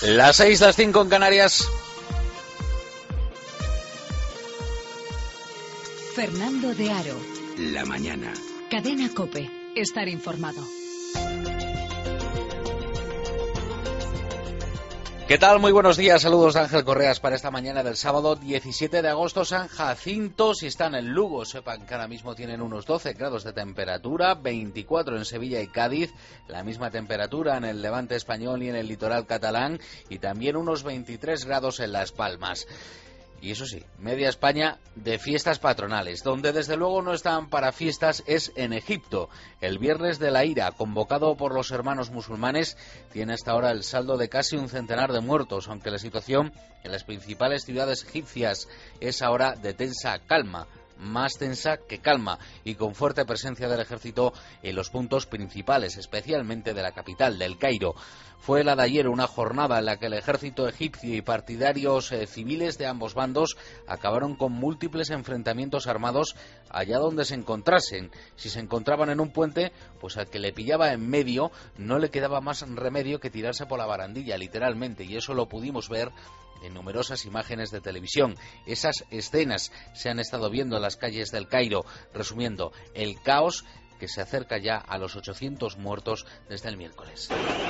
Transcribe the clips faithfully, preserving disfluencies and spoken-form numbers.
Las seis, las cinco en Canarias. Fernando de Aro. La mañana. Cadena COPE. Estar informado. ¿Qué tal? Muy buenos días. Saludos de Ángel Correas para esta mañana del sábado diecisiete de agosto. San Jacinto, si están en Lugo, sepan que ahora mismo tienen unos doce grados de temperatura, veinticuatro en Sevilla y Cádiz, la misma temperatura en el Levante español y en el litoral catalán, y también unos veintitrés grados en Las Palmas. Y eso sí, media España de fiestas patronales. Donde desde luego no están para fiestas es en Egipto. El Viernes de la Ira, convocado por los hermanos musulmanes, tiene hasta ahora el saldo de casi un centenar de muertos, aunque la situación en las principales ciudades egipcias es ahora de tensa calma. Más tensa que calma, y con fuerte presencia del ejército en los puntos principales, especialmente de la capital, del Cairo. Fue la de ayer una jornada en la que el ejército egipcio y partidarios eh, civiles de ambos bandos acabaron con múltiples enfrentamientos armados allá donde se encontrasen. Si se encontraban en un puente, pues al que le pillaba en medio no le quedaba más remedio que tirarse por la barandilla, literalmente, y eso lo pudimos ver en numerosas imágenes de televisión. Esas escenas se han estado viendo en las calles del Cairo. Resumiendo, el caos que se acerca ya a los ochocientos muertos desde el miércoles.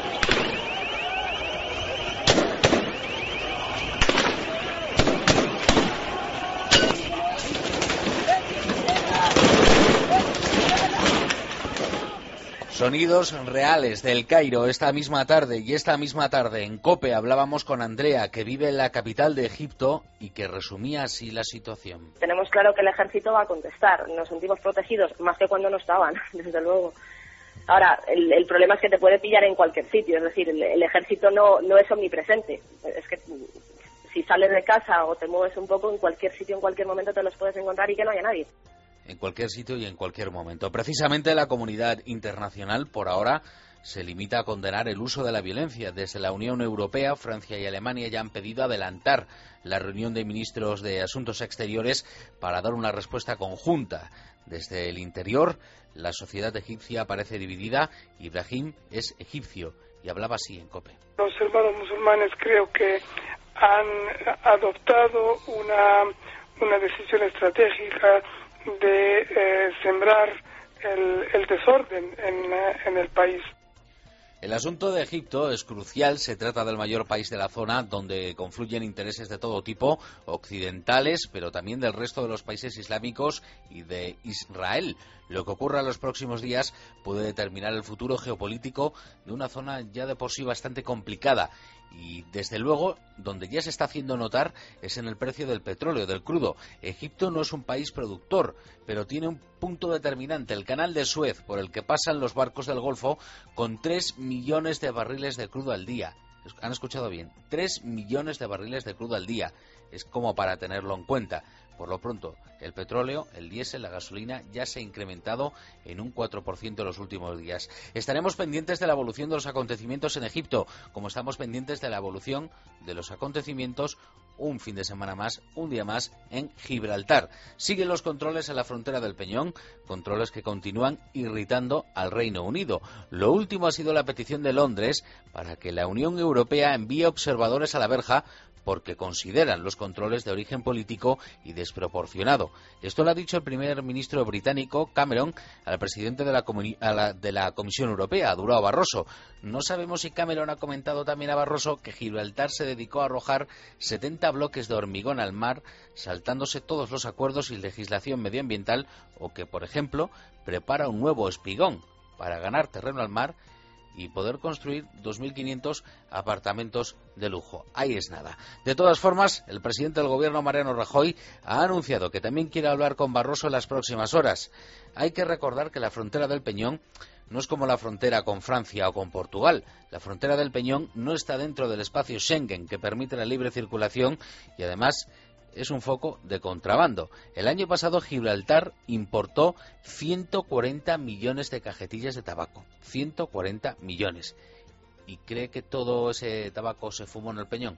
Sonidos reales del Cairo esta misma tarde, y esta misma tarde en COPE hablábamos con Andrea, que vive en la capital de Egipto y que resumía así la situación. Tenemos claro que el ejército va a contestar, nos sentimos protegidos más que cuando no estaban, desde luego. Ahora, el, el problema es que te puede pillar en cualquier sitio, es decir, el, el ejército no, no es omnipresente, es que si sales de casa o te mueves un poco, en cualquier sitio, en cualquier momento te los puedes encontrar y que no haya nadie. En cualquier sitio y en cualquier momento. Precisamente la comunidad internacional, por ahora, se limita a condenar el uso de la violencia. Desde la Unión Europea, Francia y Alemania ya han pedido adelantar la reunión de ministros de Asuntos Exteriores para dar una respuesta conjunta. Desde el interior, la sociedad egipcia parece dividida. Ibrahim es egipcio y hablaba así en COPE. Los hermanos musulmanes creo que han adoptado una, una decisión estratégica de eh, sembrar el, el desorden en, en el país. El asunto de Egipto es crucial. Se trata del mayor país de la zona, donde confluyen intereses de todo tipo, occidentales, pero también del resto de los países islámicos y de Israel. Lo que ocurra en los próximos días puede determinar el futuro geopolítico de una zona ya de por sí bastante complicada. Y desde luego, donde ya se está haciendo notar es en el precio del petróleo, del crudo. Egipto no es un país productor, pero tiene un punto determinante, el canal de Suez, por el que pasan los barcos del Golfo, con tres millones de barriles de crudo al día. ¿Han escuchado bien? tres millones de barriles de crudo al día. Es como para tenerlo en cuenta. Por lo pronto, el petróleo, el diésel, la gasolina ya se ha incrementado en un cuatro por ciento en los últimos días. Estaremos pendientes de la evolución de los acontecimientos en Egipto, como estamos pendientes de la evolución de los acontecimientos un fin de semana más, un día más, en Gibraltar. Siguen los controles en la frontera del Peñón, controles que continúan irritando al Reino Unido. Lo último ha sido la petición de Londres para que la Unión Europea envíe observadores a la verja, porque consideran los controles de origen político y desproporcionado. Esto lo ha dicho el primer ministro británico Cameron al presidente de la, comuni- a la, de la Comisión Europea, a Durão Barroso. No sabemos si Cameron ha comentado también a Barroso que Gibraltar se dedicó a arrojar setenta bloques de hormigón al mar, saltándose todos los acuerdos y legislación medioambiental, o que, por ejemplo, prepara un nuevo espigón para ganar terreno al mar y poder construir dos mil quinientos apartamentos de lujo. Ahí es nada. De todas formas, el presidente del gobierno, Mariano Rajoy, ha anunciado que también quiere hablar con Barroso en las próximas horas. Hay que recordar que la frontera del Peñón no es como la frontera con Francia o con Portugal. La frontera del Peñón no está dentro del espacio Schengen, que permite la libre circulación, y además es un foco de contrabando. El año pasado Gibraltar importó ciento cuarenta millones de cajetillas de tabaco. ciento cuarenta millones. ¿Y cree que todo ese tabaco se fumó en el Peñón?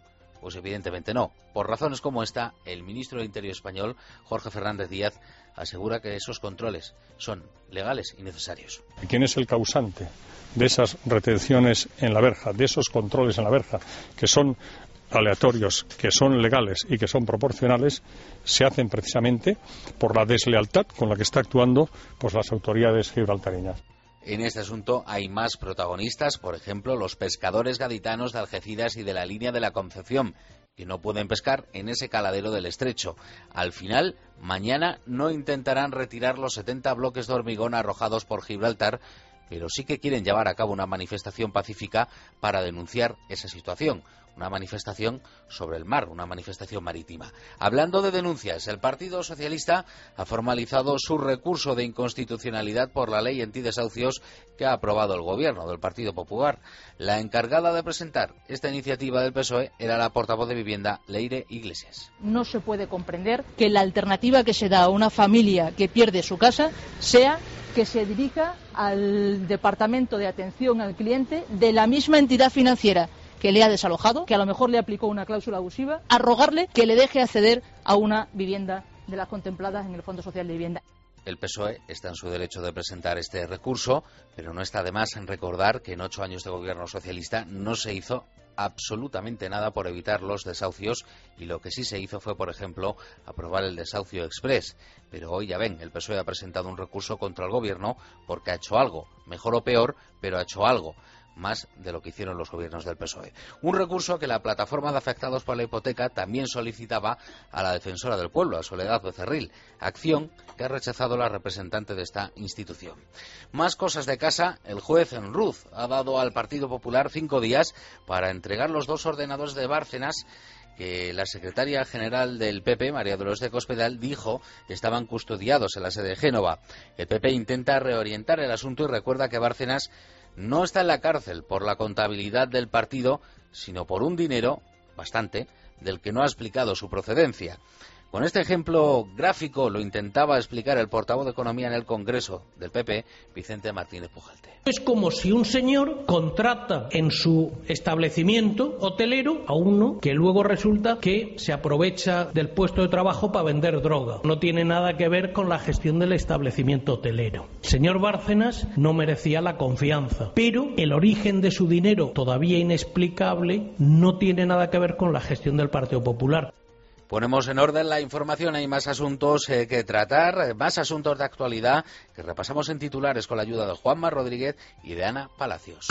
Pues evidentemente no. Por razones como esta, el ministro del Interior español, Jorge Fernández Díaz, asegura que esos controles son legales y necesarios. ¿Quién es el causante de esas retenciones en la verja, de esos controles en la verja, que son aleatorios, que son legales y que son proporcionales? Se hacen precisamente por la deslealtad con la que está actuando pues las autoridades gibraltareñas. En este asunto hay más protagonistas, por ejemplo, los pescadores gaditanos de Algeciras y de la línea de la Concepción, que no pueden pescar en ese caladero del estrecho. Al final, mañana no intentarán retirar los setenta bloques de hormigón arrojados por Gibraltar, pero sí que quieren llevar a cabo una manifestación pacífica para denunciar esa situación. Una manifestación sobre el mar, una manifestación marítima. Hablando de denuncias, el Partido Socialista ha formalizado su recurso de inconstitucionalidad por la ley antidesahucios que ha aprobado el Gobierno del Partido Popular. La encargada de presentar esta iniciativa del P S O E era la portavoz de Vivienda, Leire Iglesias. No se puede comprender que la alternativa que se da a una familia que pierde su casa sea que se dirija al Departamento de Atención al Cliente de la misma entidad financiera que le ha desalojado, que a lo mejor le aplicó una cláusula abusiva, a rogarle que le deje acceder a una vivienda de las contempladas en el Fondo Social de Vivienda. El P S O E está en su derecho de presentar este recurso, pero no está de más en recordar que en ocho años de gobierno socialista no se hizo absolutamente nada por evitar los desahucios, y lo que sí se hizo fue, por ejemplo, aprobar el desahucio exprés. Pero hoy ya ven, el P S O E ha presentado un recurso contra el gobierno porque ha hecho algo, mejor o peor, pero ha hecho algo. Más de lo que hicieron los gobiernos del P S O E. Un recurso que la plataforma de afectados por la hipoteca también solicitaba a la defensora del pueblo, a Soledad Becerril, acción que ha rechazado la representante de esta institución. Más cosas de casa, el juez en Ruz ha dado al Partido Popular cinco días para entregar los dos ordenadores de Bárcenas que la secretaria general del P P, María Dolores de Cospedal, dijo estaban custodiados en la sede de Génova. El P P intenta reorientar el asunto y recuerda que Bárcenas no está en la cárcel por la contabilidad del partido, sino por un dinero, bastante, del que no ha explicado su procedencia. Con este ejemplo gráfico lo intentaba explicar el portavoz de Economía en el Congreso del P P, Vicente Martínez Pujalte. Es como si un señor contrata en su establecimiento hotelero a uno que luego resulta que se aprovecha del puesto de trabajo para vender droga. No tiene nada que ver con la gestión del establecimiento hotelero. El señor Bárcenas no merecía la confianza, pero el origen de su dinero, todavía inexplicable, no tiene nada que ver con la gestión del Partido Popular. Ponemos en orden la información, hay más asuntos eh, que tratar, más asuntos de actualidad que repasamos en titulares con la ayuda de Juanma Rodríguez y de Ana Palacios.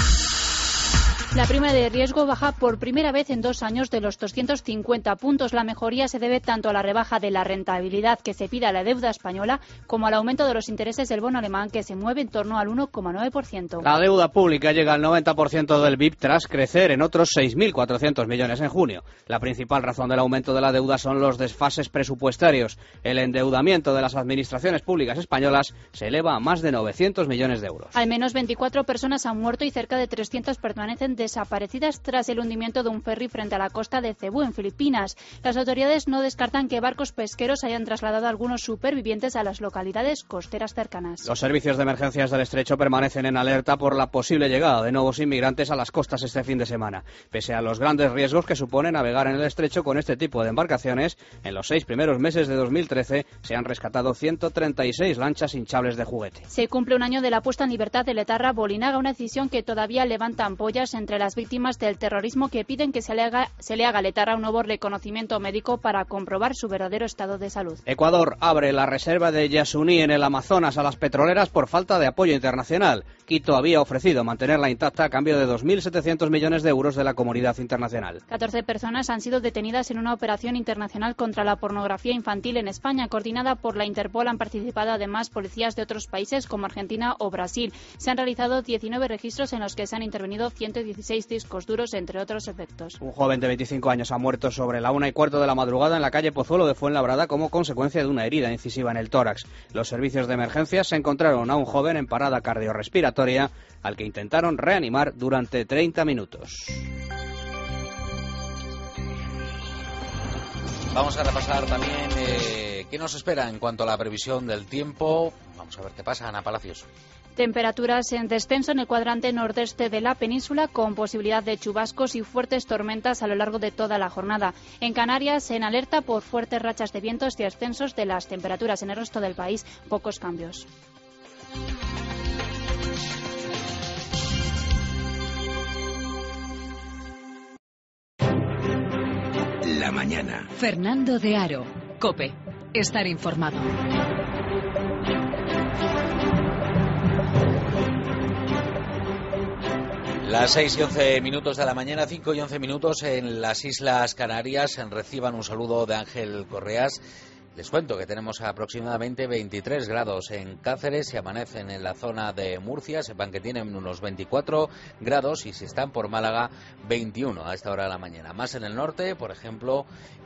La prima de riesgo baja por primera vez en dos años de los doscientos cincuenta puntos. La mejoría se debe tanto a la rebaja de la rentabilidad que se pide a la deuda española como al aumento de los intereses del bono alemán, que se mueve en torno al uno coma nueve por ciento. La deuda pública llega al noventa por ciento del B I P tras crecer en otros seis mil cuatrocientos millones en junio. La principal razón del aumento de la deuda son los desfases presupuestarios. El endeudamiento de las administraciones públicas españolas se eleva a más de novecientos millones de euros. Al menos veinticuatro personas han muerto y cerca de trescientas permanecen desaparecidas tras el hundimiento de un ferry frente a la costa de Cebú, en Filipinas. Las autoridades no descartan que barcos pesqueros hayan trasladado a algunos supervivientes a las localidades costeras cercanas. Los servicios de emergencias del estrecho permanecen en alerta por la posible llegada de nuevos inmigrantes a las costas este fin de semana. Pese a los grandes riesgos que supone navegar en el estrecho con este tipo de embarcaciones, en los seis primeros meses de dos mil trece se han rescatado ciento treinta y seis lanchas hinchables de juguete. Se cumple un año de la puesta en libertad del etarra Bolinaga, una decisión que todavía levanta ampollas entre las víctimas del terrorismo, que piden que se le haga, se le haga al etarra un nuevo reconocimiento médico para comprobar su verdadero estado de salud. Ecuador abre la reserva de Yasuní en el Amazonas a las petroleras por falta de apoyo internacional. Quito había ofrecido mantenerla intacta a cambio de dos mil setecientos millones de euros de la comunidad internacional. catorce personas han sido detenidas en una operación internacional contra la pornografía infantil en España, coordinada por la Interpol. Han participado además policías de otros países como Argentina o Brasil. Se han realizado diecinueve registros en los que se han intervenido ciento dieciséis discos duros, entre otros efectos. Un joven de veinticinco años ha muerto sobre la una y cuarto de la madrugada en la calle Pozuelo de Fuenlabrada como consecuencia de una herida incisiva en el tórax. Los servicios de emergencia se encontraron a un joven en parada cardiorrespiratoria al que intentaron reanimar durante treinta minutos. Vamos a repasar también eh, qué nos espera en cuanto a la previsión del tiempo. Vamos a ver qué pasa, Ana Palacios. Temperaturas en descenso en el cuadrante nordeste de la península, con posibilidad de chubascos y fuertes tormentas a lo largo de toda la jornada. En Canarias, en alerta por fuertes rachas de vientos y ascensos de las temperaturas. En el resto del país, pocos cambios. La mañana. Fernando de Aro, COPE. Estar informado. Las seis y once minutos de la mañana, cinco y once minutos en las Islas Canarias. Reciban un saludo de Ángel Correas. Les cuento que tenemos aproximadamente veintitrés grados en Cáceres y amanecen en la zona de Murcia. Sepan que tienen unos veinticuatro grados y si están por Málaga, veintiuno a esta hora de la mañana. Más en el norte, por ejemplo,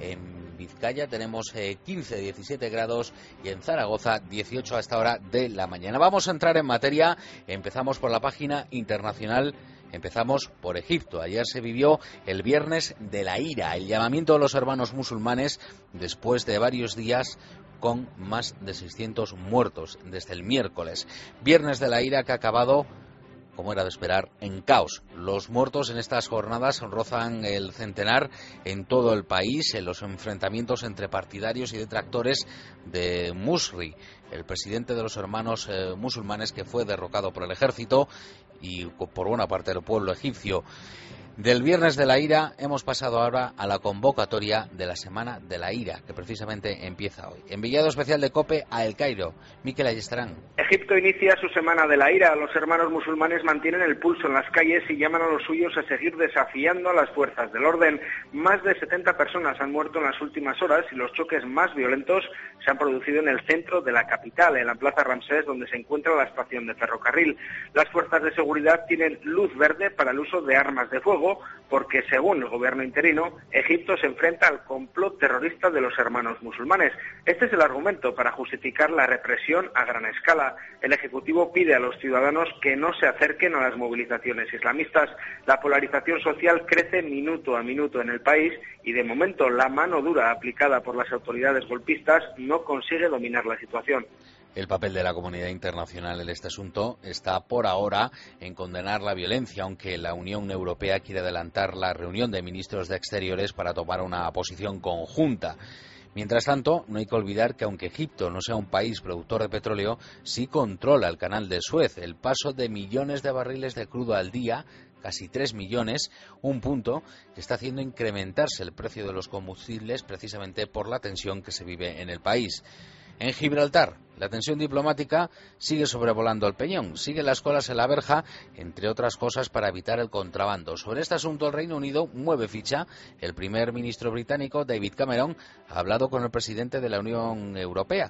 en Vizcaya tenemos eh, quince, diecisiete grados y en Zaragoza dieciocho a esta hora de la mañana. Vamos a entrar en materia. Empezamos por la página internacional. Empezamos por Egipto. Ayer se vivió el Viernes de la Ira, el llamamiento de los hermanos musulmanes después de varios días con más de seiscientos muertos desde el miércoles. Viernes de la Ira que ha acabado, como era de esperar, en caos. Los muertos en estas jornadas rozan el centenar en todo el país, en los enfrentamientos entre partidarios y detractores de Musri, el presidente de los hermanos eh, musulmanes que fue derrocado por el ejército y por buena parte del pueblo egipcio. Del Viernes de la Ira hemos pasado ahora a la convocatoria de la Semana de la Ira, que precisamente empieza hoy. Enviado especial de COPE a El Cairo, Miquel Ayestarán. Egipto inicia su Semana de la Ira. Los hermanos musulmanes mantienen el pulso en las calles y llaman a los suyos a seguir desafiando a las fuerzas del orden. Más de setenta personas han muerto en las últimas horas y los choques más violentos se han producido en el centro de la capital, en la Plaza Ramsés, donde se encuentra la estación de ferrocarril. Las fuerzas de seguridad tienen luz verde para el uso de armas de fuego, porque según el gobierno interino, Egipto se enfrenta al complot terrorista de los hermanos musulmanes. Este es el argumento para justificar la represión a gran escala. El Ejecutivo pide a los ciudadanos que no se acerquen a las movilizaciones islamistas. La polarización social crece minuto a minuto en el país y de momento la mano dura aplicada por las autoridades golpistas no consigue dominar la situación. El papel de la comunidad internacional en este asunto está por ahora en condenar la violencia, aunque la Unión Europea quiere adelantar la reunión de ministros de Exteriores para tomar una posición conjunta. Mientras tanto, no hay que olvidar que aunque Egipto no sea un país productor de petróleo, sí controla el canal de Suez, el paso de millones de barriles de crudo al día, casi tres millones, un punto que está haciendo incrementarse el precio de los combustibles precisamente por la tensión que se vive en el país. En Gibraltar, la tensión diplomática sigue sobrevolando el peñón, siguen las colas en la verja, entre otras cosas para evitar el contrabando. Sobre este asunto el Reino Unido mueve ficha. El primer ministro británico, David Cameron, ha hablado con el presidente de la Unión Europea,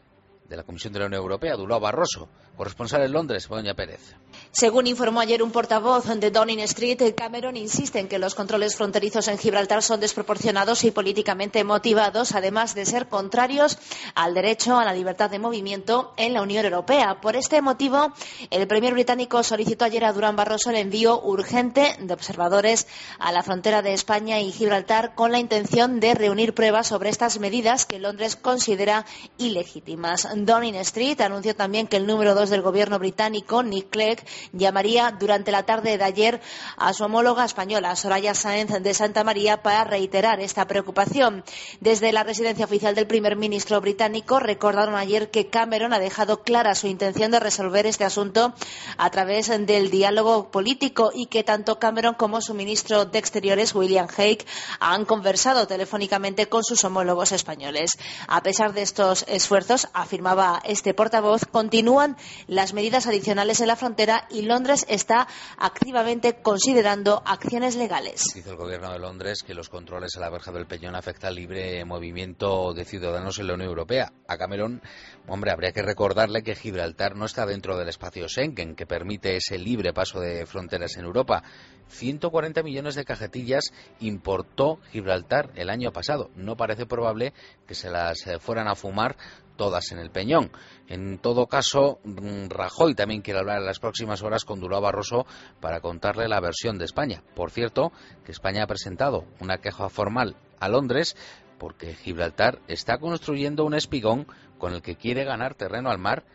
de la Comisión de la Unión Europea, Durão Barroso. Corresponsal en Londres, Begoña Pérez. Según informó ayer un portavoz de Downing Street, Cameron insiste en que los controles fronterizos en Gibraltar son desproporcionados y políticamente motivados, además de ser contrarios al derecho a la libertad de movimiento en la Unión Europea. Por este motivo, el premier británico solicitó ayer a Durão Barroso el envío urgente de observadores a la frontera de España y Gibraltar con la intención de reunir pruebas sobre estas medidas que Londres considera ilegítimas. Downing Street anunció también que el número dos del gobierno británico, Nick Clegg, llamaría durante la tarde de ayer a su homóloga española, Soraya Sáenz de Santa María, para reiterar esta preocupación. Desde la residencia oficial del primer ministro británico recordaron ayer que Cameron ha dejado clara su intención de resolver este asunto a través del diálogo político y que tanto Cameron como su ministro de Exteriores, William Hague, han conversado telefónicamente con sus homólogos españoles. A pesar de estos esfuerzos, afirmaba este portavoz, continúan las medidas adicionales en la frontera y Londres está activamente considerando acciones legales. Dice el gobierno de Londres que los controles a la verja del Peñón afectan al libre movimiento de ciudadanos en la Unión Europea. A Cameron, hombre, habría que recordarle que Gibraltar no está dentro del espacio Schengen, que permite ese libre paso de fronteras en Europa. ciento cuarenta millones de cajetillas importó Gibraltar el año pasado. No parece probable que se las fueran a fumar todas en el Peñón. En todo caso, Rajoy también quiere hablar en las próximas horas con Durão Barroso para contarle la versión de España. Por cierto, que España ha presentado una queja formal a Londres porque Gibraltar está construyendo un espigón con el que quiere ganar terreno al mar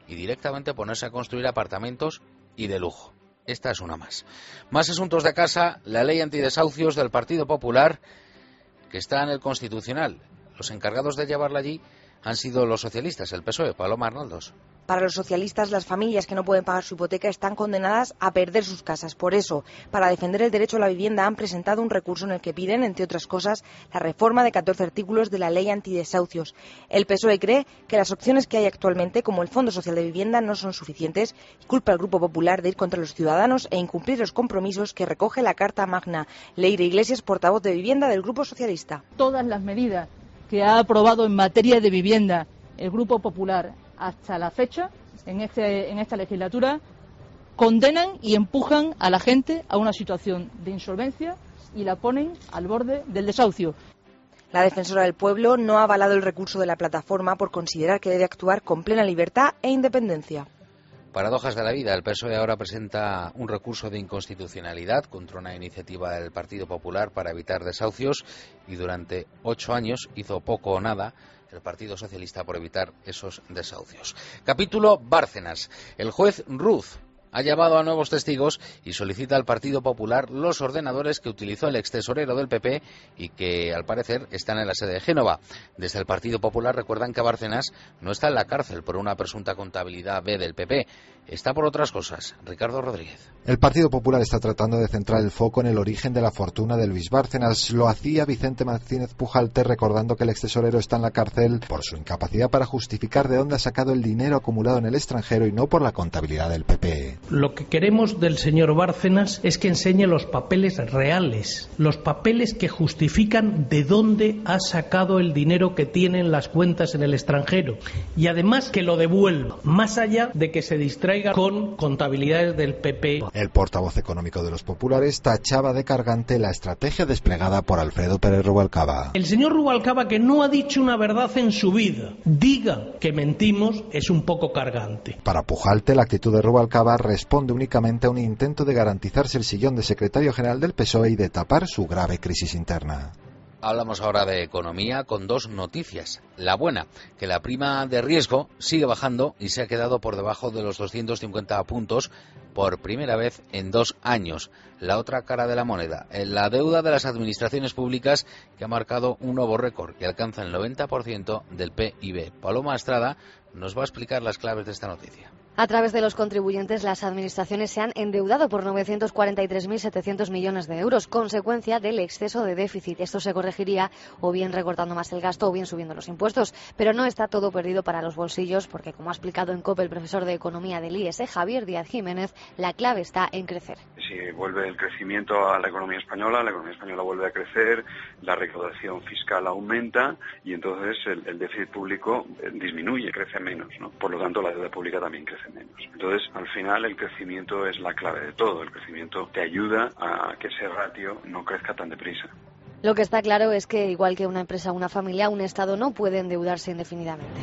y directamente ponerse a construir apartamentos y de lujo. Esta es una más. Más asuntos de casa, la ley antidesahucios del Partido Popular, que está en el Constitucional. Los encargados de llevarla allí han sido los socialistas, el P S O E. Paloma Arnaldos. Para los socialistas, las familias que no pueden pagar su hipoteca están condenadas a perder sus casas. Por eso, para defender el derecho a la vivienda, han presentado un recurso en el que piden, entre otras cosas, la reforma de catorce artículos de la ley antidesahucios. El P S O E cree que las opciones que hay actualmente, como el Fondo Social de Vivienda, no son suficientes y culpa al Grupo Popular de ir contra los ciudadanos e incumplir los compromisos que recoge la Carta Magna. Leire Iglesias, portavoz de Vivienda del Grupo Socialista. Todas las medidas que ha aprobado en materia de vivienda el Grupo Popular hasta la fecha, en, este, en esta legislatura, condenan y empujan a la gente a una situación de insolvencia y la ponen al borde del desahucio. La defensora del pueblo no ha avalado el recurso de la plataforma por considerar que debe actuar con plena libertad e independencia. Paradojas de la vida. El P S O E ahora presenta un recurso de inconstitucionalidad contra una iniciativa del Partido Popular para evitar desahucios y durante ocho años hizo poco o nada el Partido Socialista por evitar esos desahucios. Capítulo Bárcenas. El juez Ruz ha llamado a nuevos testigos y solicita al Partido Popular los ordenadores que utilizó el extesorero del P P y que, al parecer, están en la sede de Génova. Desde el Partido Popular recuerdan que Bárcenas no está en la cárcel por una presunta contabilidad B del P P, está por otras cosas. Ricardo Rodríguez. El Partido Popular está tratando de centrar el foco en el origen de la fortuna de Luis Bárcenas. Lo hacía Vicente Martínez Pujalte recordando que el extesorero está en la cárcel por su incapacidad para justificar de dónde ha sacado el dinero acumulado en el extranjero y no por la contabilidad del P P. Lo que queremos del señor Bárcenas es que enseñe los papeles reales, los papeles que justifican de dónde ha sacado el dinero que tiene en las cuentas en el extranjero y además que lo devuelva, más allá de que se distraiga con contabilidades del P P. El portavoz económico de los populares tachaba de cargante la estrategia desplegada por Alfredo Pérez Rubalcaba. El señor Rubalcaba, que no ha dicho una verdad en su vida, diga que mentimos, es un poco cargante. Para Pujalte, la actitud de Rubalcaba responde únicamente a un intento de garantizarse el sillón de secretario general del P S O E y de tapar su grave crisis interna. Hablamos ahora de economía con dos noticias. La buena, que la prima de riesgo sigue bajando y se ha quedado por debajo de los doscientos cincuenta puntos por primera vez en dos años. La otra cara de la moneda, la deuda de las administraciones públicas, que ha marcado un nuevo récord que alcanza el noventa por ciento del P I B. Paloma Estrada nos va a explicar las claves de esta noticia. A través de los contribuyentes, las administraciones se han endeudado por novecientos cuarenta y tres mil setecientos millones de euros, consecuencia del exceso de déficit. Esto se corregiría o bien recortando más el gasto o bien subiendo los impuestos. Pero no está todo perdido para los bolsillos porque, como ha explicado en COPE el profesor de Economía del I E S, Javier Díaz Jiménez, la clave está en crecer. Si vuelve el crecimiento a la economía española, la economía española vuelve a crecer, la recaudación fiscal aumenta y entonces el, el déficit público disminuye, crece menos, ¿no? Por lo tanto, la deuda pública también crece menos. Entonces, al final, el crecimiento es la clave de todo. El crecimiento te ayuda a que ese ratio no crezca tan deprisa. Lo que está claro es que, igual que una empresa o una familia, un Estado no puede endeudarse indefinidamente.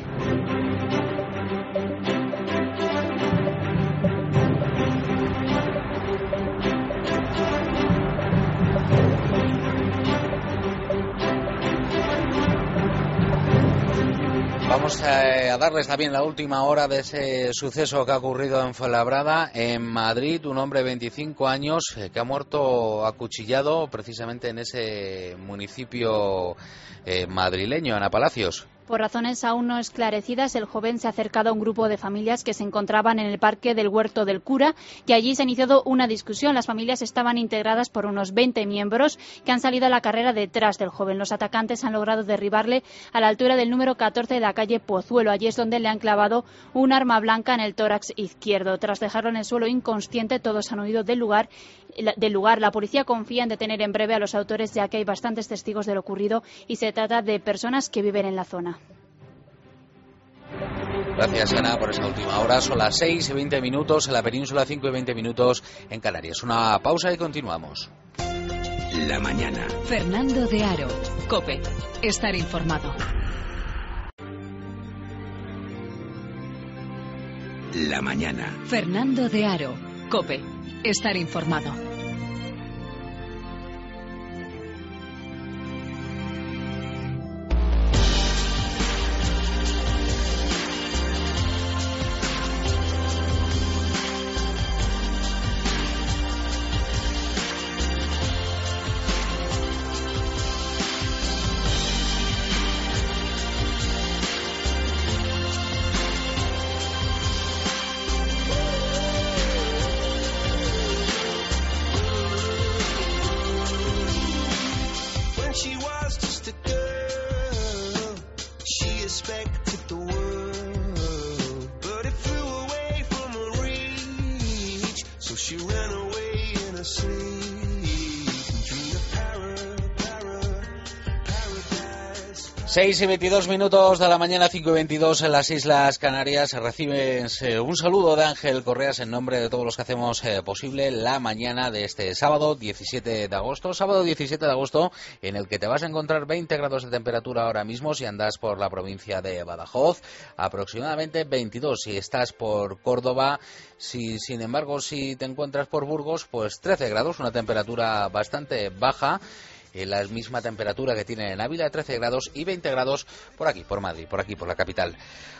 Vamos a darles también la última hora de ese suceso que ha ocurrido en Fuenlabrada, en Madrid. Un hombre de veinticinco años que ha muerto acuchillado precisamente en ese municipio eh, madrileño, Ana Palacios. Por razones aún no esclarecidas, el joven se ha acercado a un grupo de familias que se encontraban en el parque del Huerto del Cura, y allí se ha iniciado una discusión. Las familias estaban integradas por unos veinte miembros que han salido a la carrera detrás del joven. Los atacantes han logrado derribarle a la altura del número catorce de la calle Pozuelo. Allí es donde le han clavado un arma blanca en el tórax izquierdo. Tras dejarlo en el suelo inconsciente, todos han huido del lugar. Del lugar. La policía confía en detener en breve a los autores, ya que hay bastantes testigos de lo ocurrido y se trata de personas que viven en la zona. Gracias, Ana, por esa última hora. Son las seis y veinte minutos en la península, cinco y veinte minutos en Canarias. Una pausa y continuamos. La mañana. Fernando de Aro, COPE. Estar informado. La mañana. Fernando de Aro, COPE. Estar informado. when she was just a girl, she expected the world, but it flew away from her reach, so she ran away in her sleep. seis y veintidós minutos de la mañana, cinco y veintidós en las Islas Canarias. Reciben eh, un saludo de Ángel Correas en nombre de todos los que hacemos eh, posible la mañana de este sábado diecisiete de agosto. Sábado diecisiete de agosto en el que te vas a encontrar veinte grados de temperatura ahora mismo si andas por la provincia de Badajoz. Aproximadamente veintidós si estás por Córdoba. Si, sin embargo, si te encuentras por Burgos, pues trece grados, una temperatura bastante baja. En la misma temperatura que tienen en Ávila, trece grados, y veinte grados por aquí, por Madrid, por aquí, por la capital.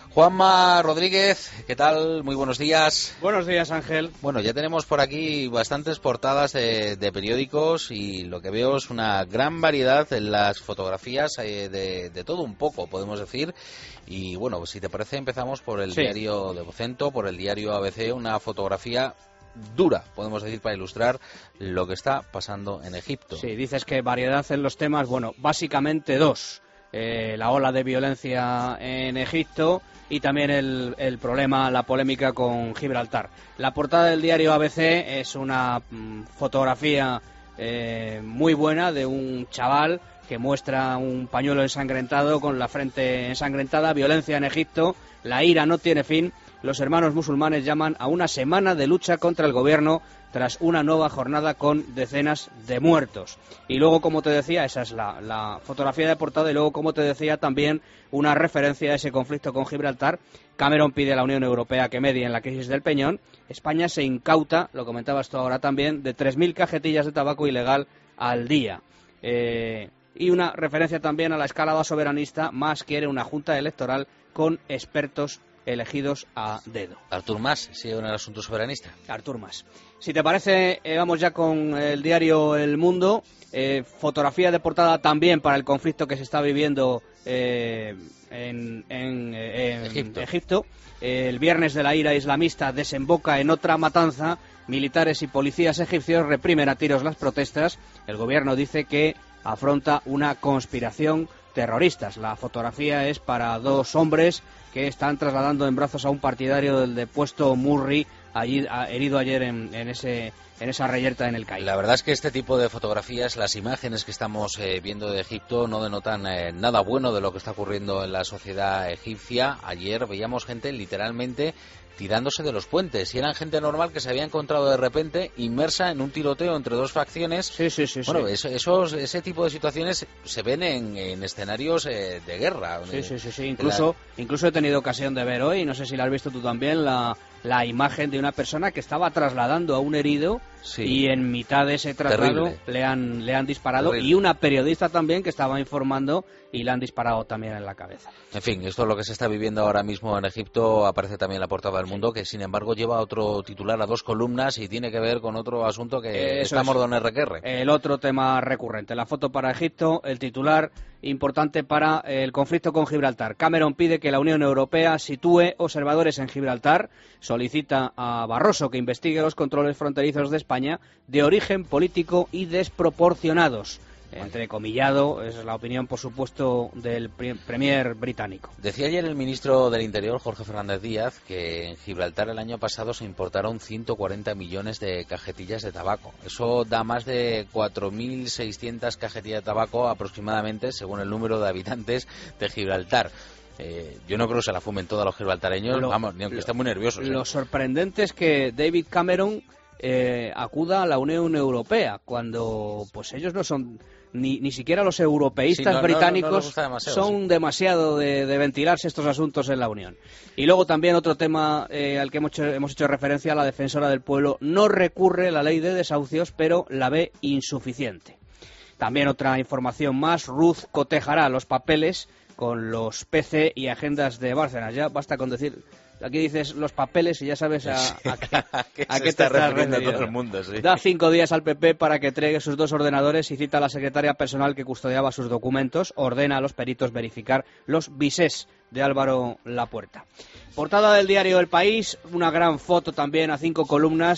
Juanma Rodríguez, ¿qué tal? Muy buenos días. Buenos días, Ángel. Bueno, ya tenemos por aquí bastantes portadas de, de periódicos y lo que veo es una gran variedad en las fotografías eh, de, de todo un poco, podemos decir. Y bueno, si te parece, empezamos por el sí. diario de Vocento, por el diario A B C, una fotografía dura, podemos decir, para ilustrar lo que está pasando en Egipto. Sí, dices que variedad en los temas, bueno, básicamente dos. Eh, la ola de violencia en Egipto y también el, el problema, la polémica con Gibraltar. La portada del diario A B C es una mm, fotografía eh, muy buena de un chaval que muestra un pañuelo ensangrentado con la frente ensangrentada, violencia en Egipto, la ira no tiene fin. Los hermanos musulmanes llaman a una semana de lucha contra el gobierno tras una nueva jornada con decenas de muertos. Y luego, como te decía, esa es la, la fotografía de portada, y luego, como te decía, también una referencia a ese conflicto con Gibraltar. Cameron pide a la Unión Europea que medie en la crisis del Peñón. España se incauta, lo comentabas tú ahora también, de tres mil cajetillas de tabaco ilegal al día. Eh, y una referencia también a la escalada soberanista. Más quiere una junta electoral con expertos elegidos a dedo. Artur Mas sigue en el asunto soberanista. Artur Mas. Si te parece, eh, vamos ya con el diario El Mundo. Eh, fotografía de portada también para el conflicto que se está viviendo eh, en, en, en Egipto. Egipto. Eh, el viernes de la ira islamista desemboca en otra matanza. Militares y policías egipcios reprimen a tiros las protestas. El gobierno dice que afronta una conspiración terrorista. La fotografía es para dos hombres que están trasladando en brazos a un partidario del depuesto Murri, allí, a, herido ayer en, en, ese, en esa reyerta en el Cairo. La verdad es que este tipo de fotografías, las imágenes que estamos eh, viendo de Egipto, no denotan eh, nada bueno de lo que está ocurriendo en la sociedad egipcia. Ayer veíamos gente literalmente tirándose de los puentes, y eran gente normal que se había encontrado de repente inmersa en un tiroteo entre dos facciones. Sí, sí, sí. Bueno, sí. Eso, esos, ese tipo de situaciones se ven en, en escenarios eh, de guerra. Sí, sí, sí, sí. Incluso, la... incluso he tenido ocasión de ver hoy, no sé si la has visto tú también, la, la imagen de una persona que estaba trasladando a un herido, sí, y en mitad de ese traslado le han, le han disparado. Terrible. Y una periodista también que estaba informando y le han disparado también en la cabeza. En fin, esto es lo que se está viviendo ahora mismo en Egipto. Aparece también en la portada del Mundo, que sin embargo lleva otro titular a dos columnas y tiene que ver con otro asunto que Eso estamos es. Don R Q R. El otro tema recurrente, la foto para Egipto, el titular importante para el conflicto con Gibraltar. Cameron pide que la Unión Europea sitúe observadores en Gibraltar, solicita a Barroso que investigue los controles fronterizos de España de origen político y desproporcionados. Entrecomillado, es la opinión, por supuesto, del premier británico. Decía ayer el ministro del Interior, Jorge Fernández Díaz, que en Gibraltar el año pasado se importaron ciento cuarenta millones de cajetillas de tabaco. Eso da más de cuatro mil seiscientas cajetillas de tabaco aproximadamente, según el número de habitantes de Gibraltar. Eh, yo no creo que se la fumen todos los gibraltareños, lo, vamos, ni aunque lo, estén muy nerviosos. Lo ¿eh? sorprendente es que David Cameron eh, acuda a la Unión Europea, cuando pues ellos no son... Ni, ni siquiera los europeístas sí, no, británicos no, no demasiado, son sí. demasiado de, de ventilarse estos asuntos en la Unión. Y luego también otro tema eh, al que hemos hecho, hemos hecho referencia, la defensora del pueblo no recurre la ley de desahucios, pero la ve insuficiente. También otra información más, Ruth cotejará los papeles con los P C y agendas de Bárcenas. Ya basta con decir... Aquí dices los papeles y ya sabes a, a, qué, a qué a se qué está te estás refiriendo refiriendo. todo el mundo. Sí. Da cinco días al P P para que entregue sus dos ordenadores y cita a la secretaria personal que custodiaba sus documentos. Ordena a los peritos verificar los bisés de Álvaro Lapuerta. Portada del diario El País, una gran foto también a cinco columnas.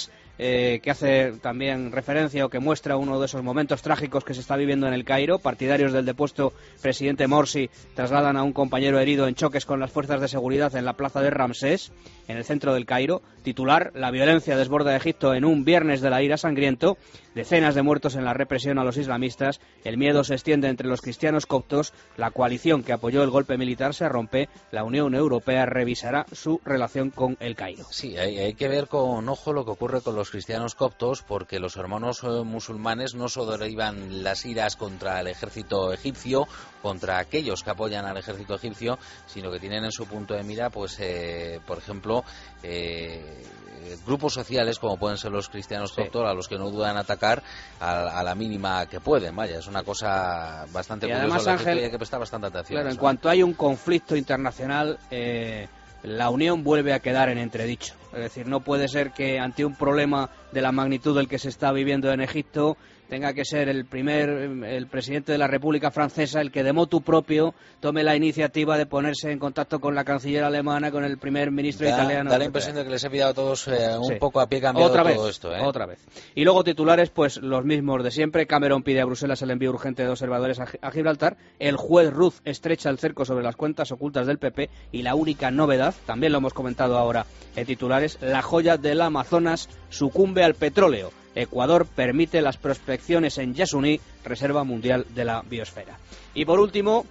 eh, que hace también referencia o que muestra uno de esos momentos trágicos que se está viviendo en el Cairo. Partidarios del depuesto presidente Morsi trasladan a un compañero herido en choques con las fuerzas de seguridad en la plaza de Ramsés, en el centro del Cairo. Titular: la violencia desborda Egipto en un viernes de la ira sangriento. Decenas de muertos en la represión a los islamistas. El miedo se extiende entre los cristianos coptos. La coalición que apoyó el golpe militar se rompe. La Unión Europea revisará su relación con el Cairo. Sí, hay, hay que ver con ojo lo que ocurre con los cristianos coptos, porque los hermanos eh, musulmanes no solo derivan las iras contra el ejército egipcio, contra aquellos que apoyan al ejército egipcio, sino que tienen en su punto de mira, pues, eh, por ejemplo, eh, grupos sociales como pueden ser los cristianos coptos, sí, a los que no dudan atacar a, a la mínima que pueden. Vaya, es una cosa bastante y curiosa, además, Ángel, hay que prestar bastante atención. Claro, a en eso. cuanto hay un conflicto internacional, eh, la Unión vuelve a quedar en entredicho. Es decir, no puede ser que ante un problema de la magnitud del que se está viviendo en Egipto tenga que ser el primer, el presidente de la República Francesa el que de motu propio tome la iniciativa de ponerse en contacto con la canciller alemana, con el primer ministro da, italiano. Da la impresión de que les he pillado a todos eh, un sí. poco a pie cambiado otra todo vez, esto. ¿eh? Otra vez. Y luego titulares, pues los mismos de siempre. Cameron pide a Bruselas el envío urgente de observadores a, a Gibraltar. El juez Ruz estrecha el cerco sobre las cuentas ocultas del P P. Y la única novedad, también lo hemos comentado ahora en titulares, la joya del Amazonas sucumbe al petróleo. Ecuador permite las prospecciones en Yasuní, reserva mundial de la biosfera. Y por último,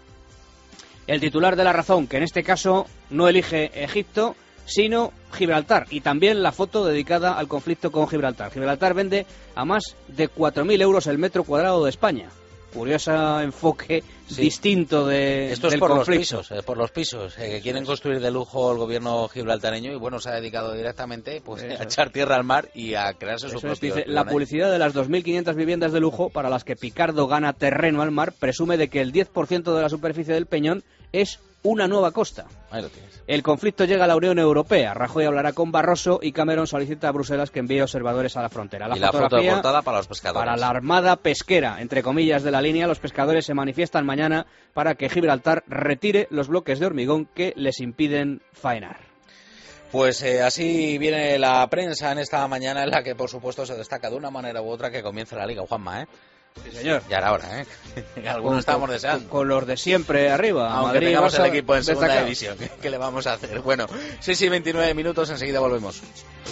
el titular de La Razón, que en este caso no elige Egipto, sino Gibraltar. Y también la foto dedicada al conflicto con Gibraltar. Gibraltar vende a más de cuatro mil euros el metro cuadrado de España. Curioso enfoque sí. distinto de, Esto es del por conflicto. los pisos, eh, por los pisos eh, que quieren construir de lujo el gobierno gibraltareño y bueno, se ha dedicado directamente pues a echar tierra al mar y a crearse su propio. Dice, la publicidad de las dos mil quinientas viviendas de lujo para las que Picardo gana terreno al mar presume de que el diez por ciento de la superficie del Peñón es una nueva costa. Ahí lo tienes. El conflicto llega a la Unión Europea. Rajoy hablará con Barroso y Cameron solicita a Bruselas que envíe observadores a la frontera. La y la foto de portada para los pescadores. Para la armada pesquera, entre comillas, de la línea. Los pescadores se manifiestan mañana para que Gibraltar retire los bloques de hormigón que les impiden faenar. Pues eh, así viene la prensa en esta mañana, en la que por supuesto se destaca de una manera u otra que comience la Liga, Juanma, ¿eh? Sí, señor. Ya era hora, ¿eh? Algunos estábamos deseando. Con, con los de siempre arriba. Aunque Madrid, tengamos Barça, el equipo en segunda destacado. división. ¿Qué le vamos a hacer? Bueno, seis y veintinueve minutos, enseguida volvemos.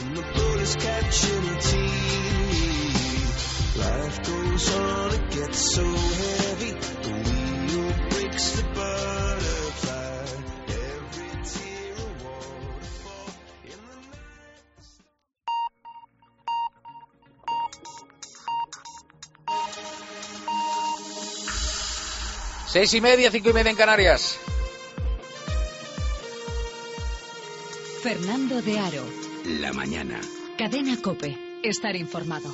Seis y media, cinco y media en Canarias. Fernando de Aro. La mañana. Cadena COPE. Estar informado.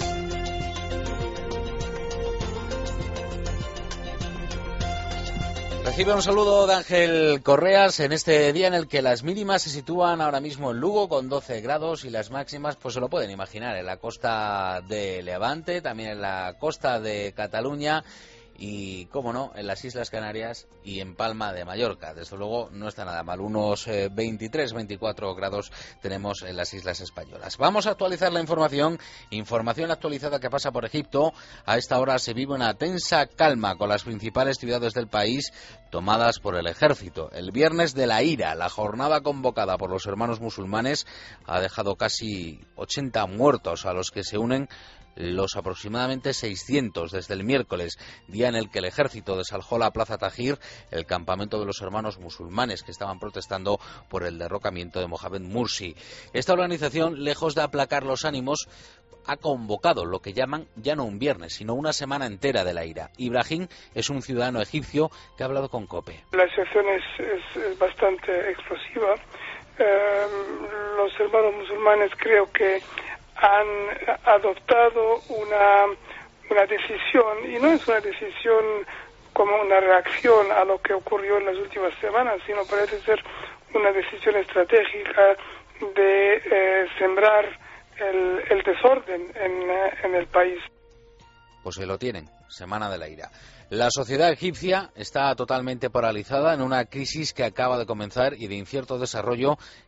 Recibe un saludo de Ángel Correas en este día en el que las mínimas se sitúan ahora mismo en Lugo con doce grados y las máximas, pues se lo pueden imaginar, en la costa de Levante, también en la costa de Cataluña y, cómo no, en las Islas Canarias y en Palma de Mallorca. Desde luego no está nada mal, unos eh, veintitrés, veinticuatro grados tenemos en las Islas Españolas. Vamos a actualizar la información, información actualizada que pasa por Egipto. A esta hora se vive una tensa calma con las principales ciudades del país tomadas por el ejército. El viernes de la ira, la jornada convocada por los hermanos musulmanes, ha dejado casi ochenta muertos, a los que se unen los aproximadamente seiscientos desde el miércoles, día en el que el ejército desalojó la plaza Tahrir, el campamento de los hermanos musulmanes que estaban protestando por el derrocamiento de Mohamed Morsi. Esta organización, lejos de aplacar los ánimos, ha convocado lo que llaman ya no un viernes, sino una semana entera de la ira. Ibrahim es un ciudadano egipcio que ha hablado con COPE. La situación es, es, es bastante explosiva. Eh, los hermanos musulmanes creo que han adoptado una, una decisión, y no es una decisión como una reacción a lo que ocurrió en las últimas semanas, sino parece ser una decisión estratégica de eh, sembrar el, el desorden en, en el país. Pues se lo tienen, semana de la ira. La sociedad egipcia está totalmente paralizada en una crisis que acaba de comenzar y de incierto desarrollo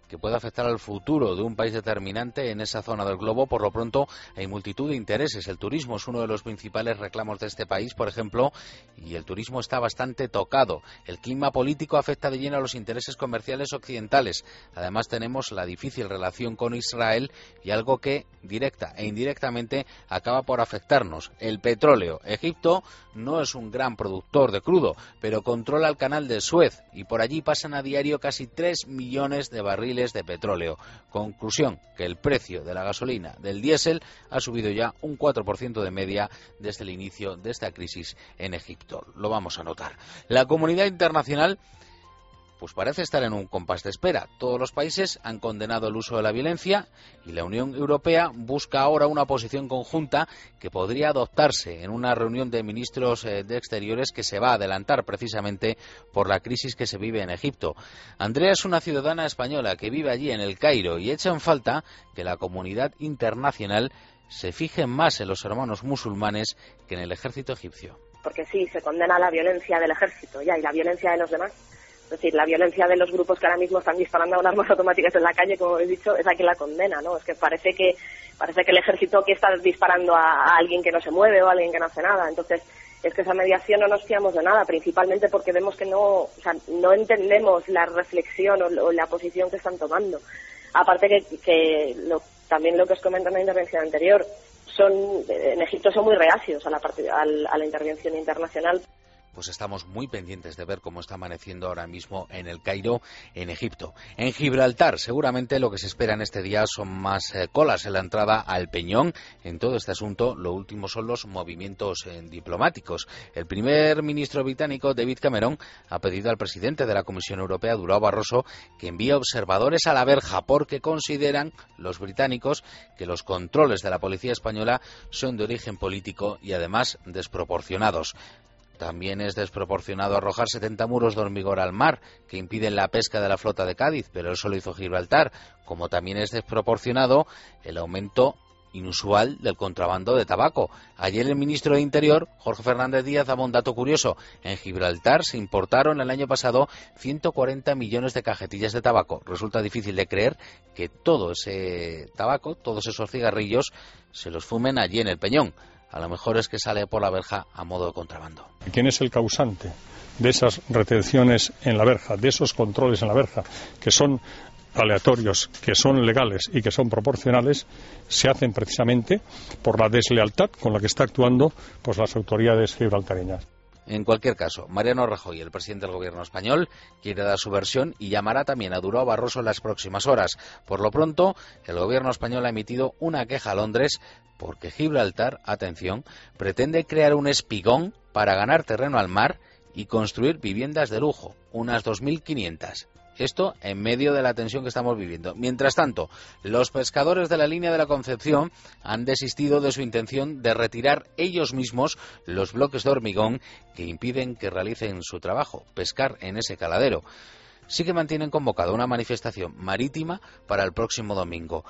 que puede afectar al futuro de un país determinante en esa zona del globo. Por lo pronto hay multitud de intereses. El turismo es uno de los principales reclamos de este país, por ejemplo, y el turismo está bastante tocado. El clima político afecta de lleno a los intereses comerciales occidentales. Además tenemos la difícil relación con Israel y algo que directa e indirectamente acaba por afectarnos: el petróleo. Egipto no es un gran productor de crudo, pero controla el canal de Suez y por allí pasan a diario casi tres millones de barriles de petróleo. Conclusión, que el precio de la gasolina, del diésel, ha subido ya un cuatro por ciento de media desde el inicio de esta crisis en Egipto. Lo vamos a notar. La comunidad internacional pues parece estar en un compás de espera. Todos los países han condenado el uso de la violencia y la Unión Europea busca ahora una posición conjunta que podría adoptarse en una reunión de ministros de Exteriores que se va a adelantar precisamente por la crisis que se vive en Egipto. Andrea es una ciudadana española que vive allí en el Cairo y echa en falta que la comunidad internacional se fije más en los hermanos musulmanes que en el ejército egipcio. Porque sí, se condena la violencia del ejército ya y la violencia de los demás. Es decir, la violencia de los grupos que ahora mismo están disparando con armas automáticas en la calle, como habéis dicho, es a quien la condena, ¿no? Es que parece que parece que el ejército que está disparando a, a alguien que no se mueve o a alguien que no hace nada. Entonces, es que esa mediación no nos fiamos de nada, principalmente porque vemos que no, o sea, no entendemos la reflexión o, o la posición que están tomando. Aparte que, que lo, también lo que os comenté en la intervención anterior, son en Egipto son muy reacios a la, part- a la, a la intervención internacional. Pues estamos muy pendientes de ver cómo está amaneciendo ahora mismo en el Cairo, en Egipto. En Gibraltar, seguramente lo que se espera en este día son más eh, colas en la entrada al Peñón. En todo este asunto, lo último son los movimientos eh, diplomáticos. El primer ministro británico, David Cameron, ha pedido al presidente de la Comisión Europea, Durão Barroso, que envíe observadores a la verja porque consideran los británicos que los controles de la policía española son de origen político y además desproporcionados. También es desproporcionado arrojar setenta muros de hormigón al mar que impiden la pesca de la flota de Cádiz, pero eso lo hizo Gibraltar, como también es desproporcionado el aumento inusual del contrabando de tabaco. Ayer el ministro de Interior, Jorge Fernández Díaz, daba un dato curioso. En Gibraltar se importaron el año pasado ciento cuarenta millones de cajetillas de tabaco. Resulta difícil de creer que todo ese tabaco, todos esos cigarrillos, se los fumen allí en el Peñón. A lo mejor es que sale por la verja a modo de contrabando. ¿Quién es el causante de esas retenciones en la verja, de esos controles en la verja, que son aleatorios, que son legales y que son proporcionales? Se hacen precisamente por la deslealtad con la que está actuando pues las autoridades gibraltareñas. En cualquier caso, Mariano Rajoy, el presidente del gobierno español, quiere dar su versión y llamará también a Durão Barroso en las próximas horas. Por lo pronto, el gobierno español ha emitido una queja a Londres porque Gibraltar, atención, pretende crear un espigón para ganar terreno al mar y construir viviendas de lujo, unas dos mil quinientas. Esto en medio de la tensión que estamos viviendo. Mientras tanto, los pescadores de la línea de la Concepción han desistido de su intención de retirar ellos mismos los bloques de hormigón que impiden que realicen su trabajo, pescar en ese caladero. Sí que mantienen convocada una manifestación marítima para el próximo domingo.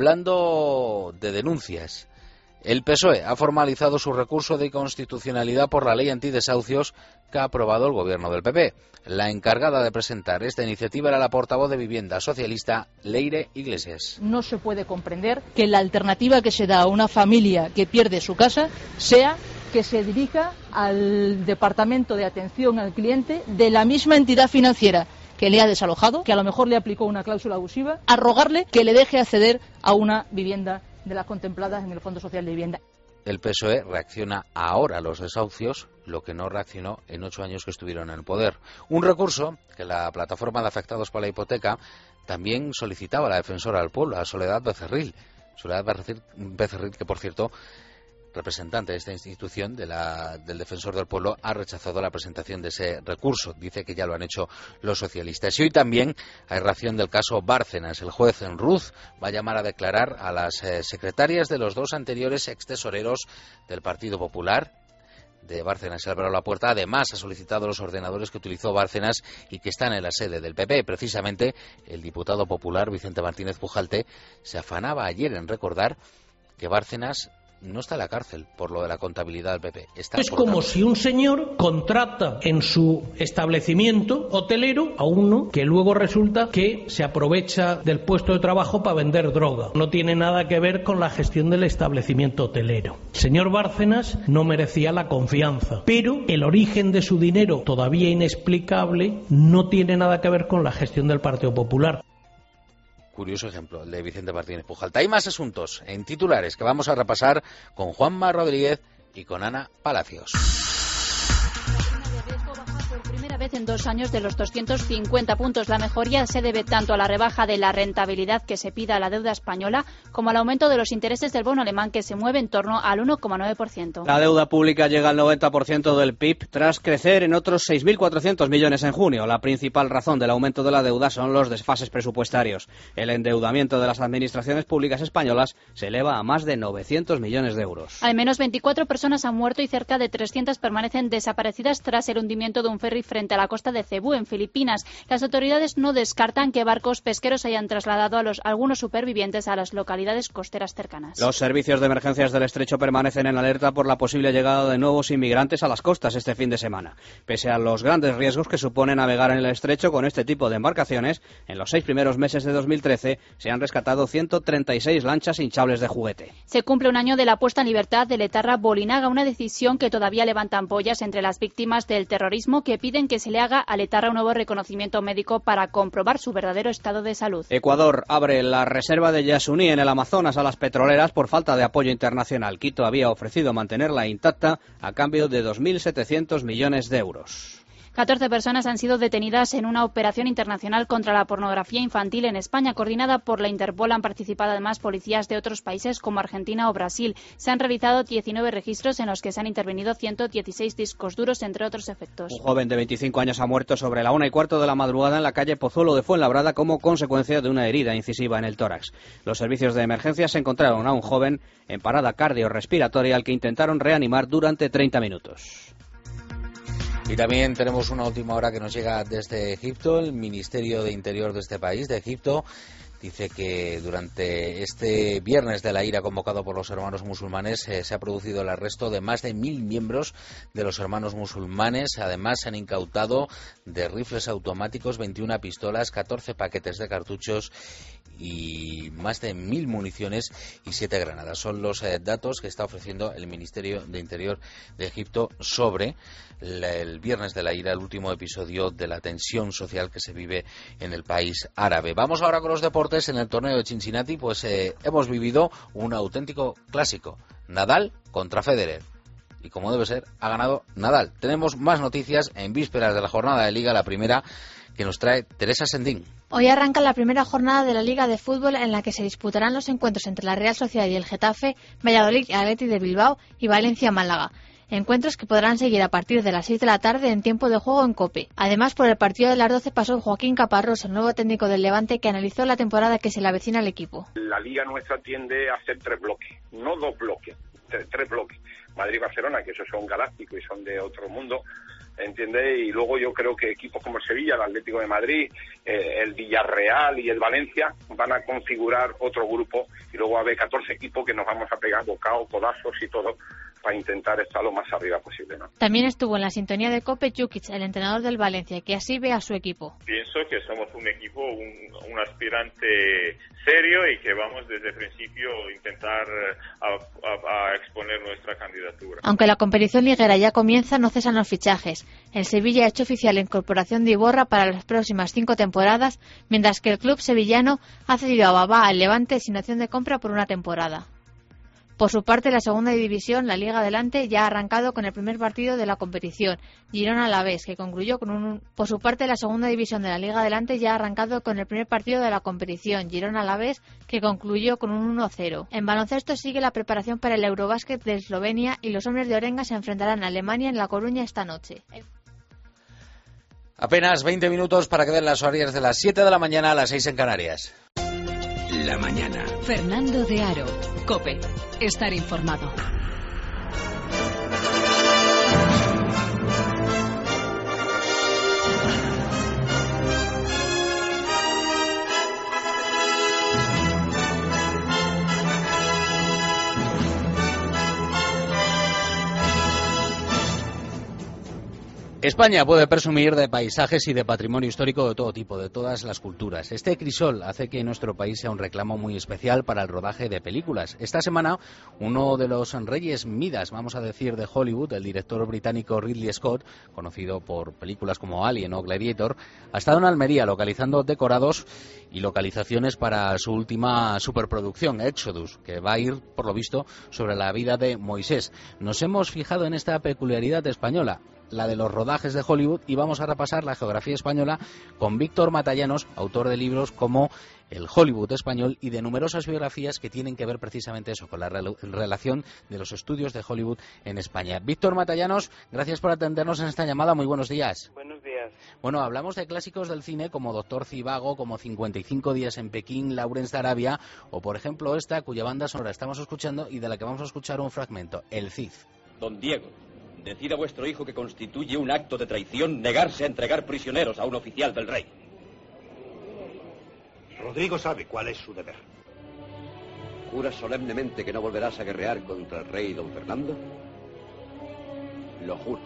Hablando de denuncias, el P S O E ha formalizado su recurso de inconstitucionalidad por la ley antidesahucios que ha aprobado el gobierno del P P. La encargada de presentar esta iniciativa era la portavoz de Vivienda socialista, Leire Iglesias. No se puede comprender que la alternativa que se da a una familia que pierde su casa sea que se dirija al departamento de atención al cliente de la misma entidad financiera que le ha desalojado, que a lo mejor le aplicó una cláusula abusiva, a rogarle que le deje acceder a una vivienda de las contempladas en el Fondo Social de Vivienda. El P S O E reacciona ahora a los desahucios, lo que no reaccionó en ocho años que estuvieron en el poder. Un recurso que la plataforma de afectados por la hipoteca también solicitaba a la defensora del pueblo, a Soledad Becerril. Soledad Becerril, que por cierto, representante de esta institución, de la, del Defensor del Pueblo, ha rechazado la presentación de ese recurso. Dice que ya lo han hecho los socialistas. Y hoy también hay reacción del caso Bárcenas. El juez Ruz va a llamar a declarar a las eh, secretarias de los dos anteriores extesoreros del Partido Popular. De Bárcenas y Álvaro Lapuerta. Además, ha solicitado los ordenadores que utilizó Bárcenas y que están en la sede del P P. Precisamente, el diputado popular Vicente Martínez Pujalte se afanaba ayer en recordar que Bárcenas no está en la cárcel por lo de la contabilidad del P P. Está Es como si un señor contrata en su establecimiento hotelero a uno que luego resulta que se aprovecha del puesto de trabajo para vender droga. No tiene nada que ver con la gestión del establecimiento hotelero. El señor Bárcenas no merecía la confianza, pero el origen de su dinero, todavía inexplicable, no tiene nada que ver con la gestión del Partido Popular. Curioso ejemplo, el de Vicente Martínez Pujalta. Hay más asuntos en titulares que vamos a repasar con Juanma Rodríguez y con Ana Palacios. Primera vez en dos años de los doscientos cincuenta puntos. La mejoría se debe tanto a la rebaja de la rentabilidad que se pide a la deuda española como al aumento de los intereses del bono alemán, que se mueve en torno al uno coma nueve por ciento. La deuda pública llega al noventa por ciento del P I B tras crecer en otros seis mil cuatrocientos millones en junio. La principal razón del aumento de la deuda son los desfases presupuestarios. El endeudamiento de las administraciones públicas españolas se eleva a más de novecientos millones de euros. Al menos veinticuatro personas han muerto y cerca de trescientas permanecen desaparecidas tras el hundimiento de un ferry frente a la costa de Cebú, en Filipinas. Las autoridades no descartan que barcos pesqueros hayan trasladado a los, algunos supervivientes a las localidades costeras cercanas. Los servicios de emergencias del estrecho permanecen en alerta por la posible llegada de nuevos inmigrantes a las costas este fin de semana. Pese a los grandes riesgos que supone navegar en el estrecho con este tipo de embarcaciones, en los seis primeros meses de dos mil trece se han rescatado ciento treinta y seis lanchas hinchables de juguete. Se cumple un año de la puesta en libertad del etarra Bolinaga, una decisión que todavía levanta ampollas entre las víctimas del terrorismo, que piden que se le haga al etarra un nuevo reconocimiento médico para comprobar su verdadero estado de salud. Ecuador abre la reserva de Yasuní en el Amazonas a las petroleras por falta de apoyo internacional. Quito había ofrecido mantenerla intacta a cambio de dos mil setecientos millones de euros. catorce personas han sido detenidas en una operación internacional contra la pornografía infantil en España, coordinada por la Interpol. Han participado además policías de otros países como Argentina o Brasil. Se han realizado diecinueve registros en los que se han intervenido ciento dieciséis discos duros, entre otros efectos. Un joven de veinticinco años ha muerto sobre la una y cuarto de la madrugada en la calle Pozuelo de Fuenlabrada como consecuencia de una herida incisiva en el tórax. Los servicios de emergencia se encontraron a un joven en parada cardiorrespiratoria al que intentaron reanimar durante treinta minutos. Y también tenemos una última hora que nos llega desde Egipto. El Ministerio de Interior de este país, de Egipto, dice que durante este viernes de la ira convocado por los hermanos musulmanes eh, se ha producido el arresto de más de mil miembros de los hermanos musulmanes. Además, se han incautado de rifles automáticos veintiuna pistolas, catorce paquetes de cartuchos y más de mil municiones y siete granadas. Son los eh, datos que está ofreciendo el Ministerio de Interior de Egipto sobre la, el viernes de la ira, el último episodio de la tensión social que se vive en el país árabe. Vamos ahora con los deportes. En el torneo de Cincinnati pues eh, hemos vivido un auténtico clásico. Nadal contra Federer. Y como debe ser, ha ganado Nadal. Tenemos más noticias en vísperas de la jornada de Liga, la primera que nos trae Teresa Sendín. Hoy arranca la primera jornada de la Liga de Fútbol, en la que se disputarán los encuentros entre la Real Sociedad y el Getafe, Valladolid y Athletic de Bilbao y Valencia-Málaga. Encuentros que podrán seguir a partir de las seis de la tarde en tiempo de juego en COPE. Además, por el partido de las doce pasó Joaquín Caparrós, el nuevo técnico del Levante, que analizó la temporada que se le avecina al equipo. La liga nuestra tiende a ser tres bloques, no dos bloques, tres, tres bloques. Madrid y Barcelona, que esos son galácticos y son de otro mundo, ¿entiendes? Y luego yo creo que equipos como el Sevilla, el Atlético de Madrid, eh, el Villarreal y el Valencia van a configurar otro grupo, y luego va a haber catorce equipos que nos vamos a pegar bocados, codazos y todo para intentar estar lo más arriba posible, ¿no? También estuvo en la sintonía de COPE Jukic, el entrenador del Valencia, que así ve a su equipo. Pienso que somos un equipo, un, un aspirante serio y que vamos desde el principio a intentar a, a, a exponer nuestra candidatura. Aunque la competición liguera ya comienza, no cesan los fichajes. El Sevilla ha hecho oficial la incorporación de Iborra para las próximas cinco temporadas, mientras que el club sevillano ha cedido a Babá al Levante sin opción de compra por una temporada. Por su parte, la segunda división, la Liga Adelante, ya ha arrancado con el primer partido de la competición, Girona-Alavés, que concluyó con un... Por su parte, la segunda división de la Liga Adelante ya ha arrancado con el primer partido de la competición, Girona-Alavés, que concluyó con un uno cero. En baloncesto sigue la preparación para el Eurobásquet de Eslovenia y los hombres de Orenga se enfrentarán a Alemania en La Coruña esta noche. Apenas veinte minutos para que den las horarias de las siete de la mañana a las seis en Canarias. La mañana. Fernando de Aro, COPE. Estar informado. España puede presumir de paisajes y de patrimonio histórico de todo tipo, de todas las culturas. Este crisol hace que nuestro país sea un reclamo muy especial para el rodaje de películas. Esta semana, uno de los reyes Midas, vamos a decir, de Hollywood, el director británico Ridley Scott, conocido por películas como Alien o Gladiator, ha estado en Almería localizando decorados y localizaciones para su última superproducción, Exodus, que va a ir, por lo visto, sobre la vida de Moisés. Nos hemos fijado en esta peculiaridad española, la de los rodajes de Hollywood, y vamos a repasar la geografía española con Víctor Matallanos, autor de libros como El Hollywood español y de numerosas biografías que tienen que ver precisamente eso, con la re- relación de los estudios de Hollywood en España. Víctor Matallanos, gracias por atendernos en esta llamada. Muy buenos días. Buenos días. Bueno, hablamos de clásicos del cine como Doctor Zivago, como cincuenta y cinco días en Pekín, Lawrence de Arabia, o por ejemplo esta, cuya banda sonora estamos escuchando y de la que vamos a escuchar un fragmento, El Cid. Don Diego, decida a vuestro hijo que constituye un acto de traición negarse a entregar prisioneros a un oficial del rey. Rodrigo sabe cuál es su deber. ¿Juras solemnemente que no volverás a guerrear contra el rey don Fernando? Lo juro.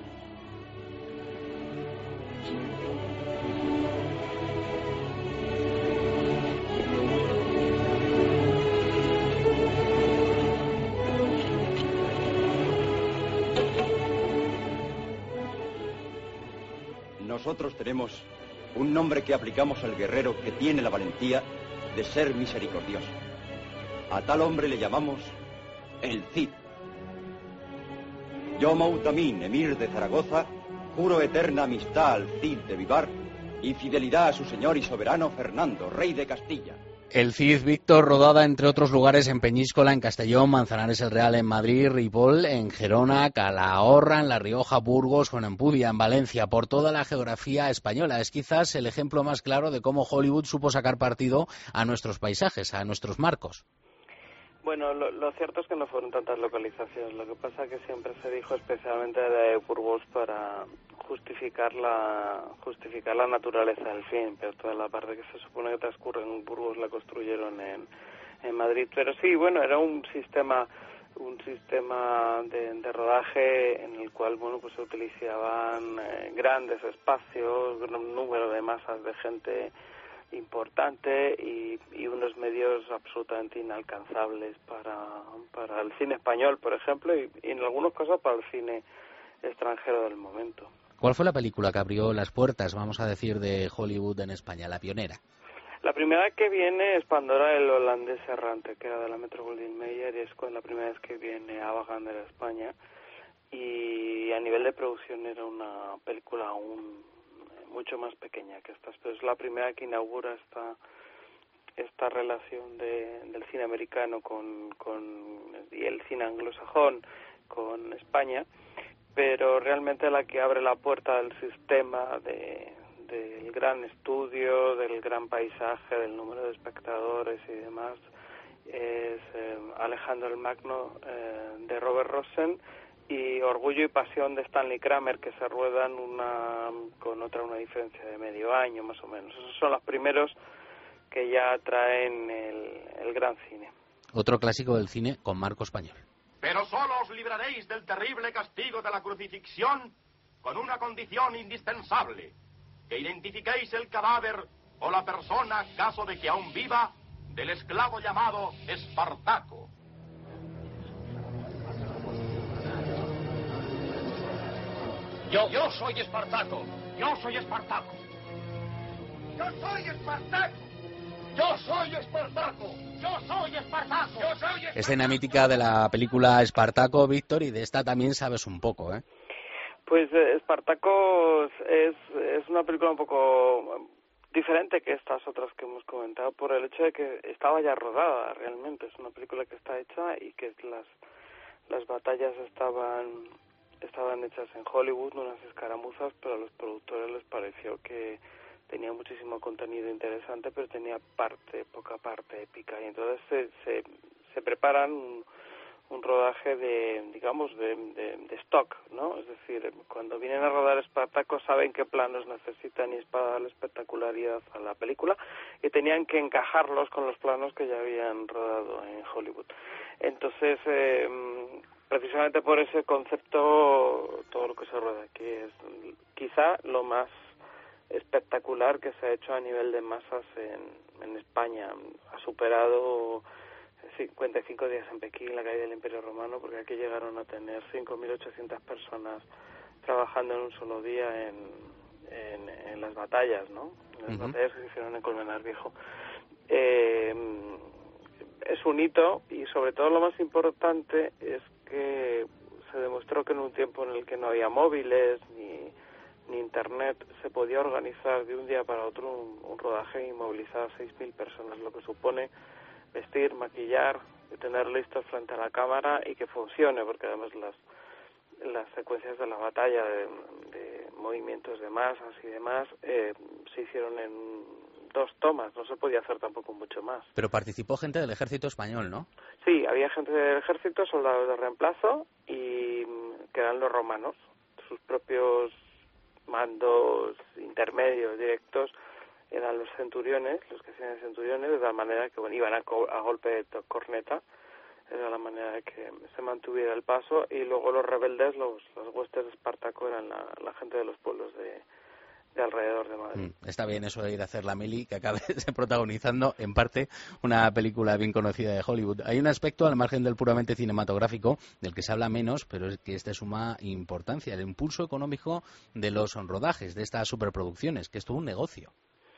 Nosotros tenemos un nombre que aplicamos al guerrero que tiene la valentía de ser misericordioso. A tal hombre le llamamos el Cid. Yo, Moutamín, emir de Zaragoza, juro eterna amistad al Cid de Vivar y fidelidad a su señor y soberano Fernando, rey de Castilla. El Cid, Víctor, rodada entre otros lugares en Peñíscola, en Castellón, Manzanares el Real en Madrid, Ripoll en Gerona, Calahorra en La Rioja, Burgos, Fuenampudia en Valencia, por toda la geografía española. Es quizás el ejemplo más claro de cómo Hollywood supo sacar partido a nuestros paisajes, a nuestros marcos. Bueno, lo, lo cierto es que no fueron tantas localizaciones. Lo que pasa es que siempre se dijo especialmente de Burgos para justificar la justificar la naturaleza del film, pero toda la parte que se supone que transcurre en Burgos la construyeron en, en Madrid. Pero sí, bueno, era un sistema un sistema de, de rodaje en el cual, bueno, pues se utilizaban eh, grandes espacios, gran número de masas de gente importante y, y unos medios absolutamente inalcanzables para, para el cine español, por ejemplo, y, y en algunos casos para el cine extranjero del momento. ¿Cuál fue la película que abrió las puertas, vamos a decir, de Hollywood en España, la pionera? La primera que viene es Pandora, el holandés errante, que era de la Metro-Goldwyn-Mayer, y es con la primera vez que viene a Wagner a España, y a nivel de producción era una película aún mucho más pequeña que estas, pero es la primera que inaugura esta esta relación de, del cine americano con, con y el cine anglosajón con España, pero realmente la que abre la puerta del sistema de del gran estudio, del gran paisaje, del número de espectadores y demás es eh, Alejandro el Magno eh, de Robert Rossen, y Orgullo y Pasión de Stanley Kramer, que se ruedan una con otra una diferencia de medio año más o menos. Esos son los primeros que ya traen el, el gran cine. Otro clásico del cine con marco español. Pero solo os libraréis del terrible castigo de la crucifixión con una condición indispensable, que identifiquéis el cadáver o la persona, caso de que aún viva, del esclavo llamado Espartaco. Yo, yo soy Espartaco. Yo soy Espartaco. Yo soy Espartaco. Yo soy Espartaco. Yo soy Espartaco. Yo soy Espartaco. Escena mítica de la película Espartaco, Víctor, y de esta también sabes un poco, ¿eh? Pues eh, Espartaco es, es una película un poco diferente que estas otras que hemos comentado por el hecho de que estaba ya rodada realmente. Es una película que está hecha y que las, las batallas estaban... estaban hechas en Hollywood, unas escaramuzas, pero a los productores les pareció que tenía muchísimo contenido interesante, pero tenía parte, poca parte épica, y entonces se, se, se preparan un, un rodaje de, digamos, de, de, de stock, ¿no? Es decir, cuando vienen a rodar Espartaco saben qué planos necesitan y es para darle espectacularidad a la película, y tenían que encajarlos con los planos que ya habían rodado en Hollywood. Entonces, eh, precisamente por ese concepto, todo lo que se rueda aquí es quizá lo más espectacular que se ha hecho a nivel de masas en, en España. Ha superado cincuenta y cinco días en Pekín, la caída del Imperio Romano, porque aquí llegaron a tener cinco mil ochocientas personas trabajando en un solo día en, en, en las batallas, ¿no? En las uh-huh. batallas que se hicieron en Colmenar Viejo. Eh, es un hito y sobre todo lo más importante es que se demostró que en un tiempo en el que no había móviles ni, ni internet se podía organizar de un día para otro un, un rodaje y movilizar a seis mil personas, lo que supone vestir, maquillar, tener listos frente a la cámara y que funcione, porque además las las secuencias de la batalla de, de movimientos de masas y demás eh, se hicieron en dos tomas, no se podía hacer tampoco mucho más. Pero participó gente del ejército español, ¿no? Sí, había gente del ejército, soldados de reemplazo y que eran los romanos, sus propios mandos intermedios directos eran los centuriones, los que hacían centuriones, de tal manera que bueno, iban a, co- a golpe de corneta, era la manera de que se mantuviera el paso, y luego los rebeldes, los, los huestes de Espartaco, eran la, la gente de los pueblos de, de alrededor de Madrid. Mm, está bien eso de ir a hacer la mili, que acabe protagonizando, en parte, una película bien conocida de Hollywood. Hay un aspecto, al margen del puramente cinematográfico, del que se habla menos, pero es que este suma importancia, el impulso económico de los rodajes, de estas superproducciones, que es todo un negocio.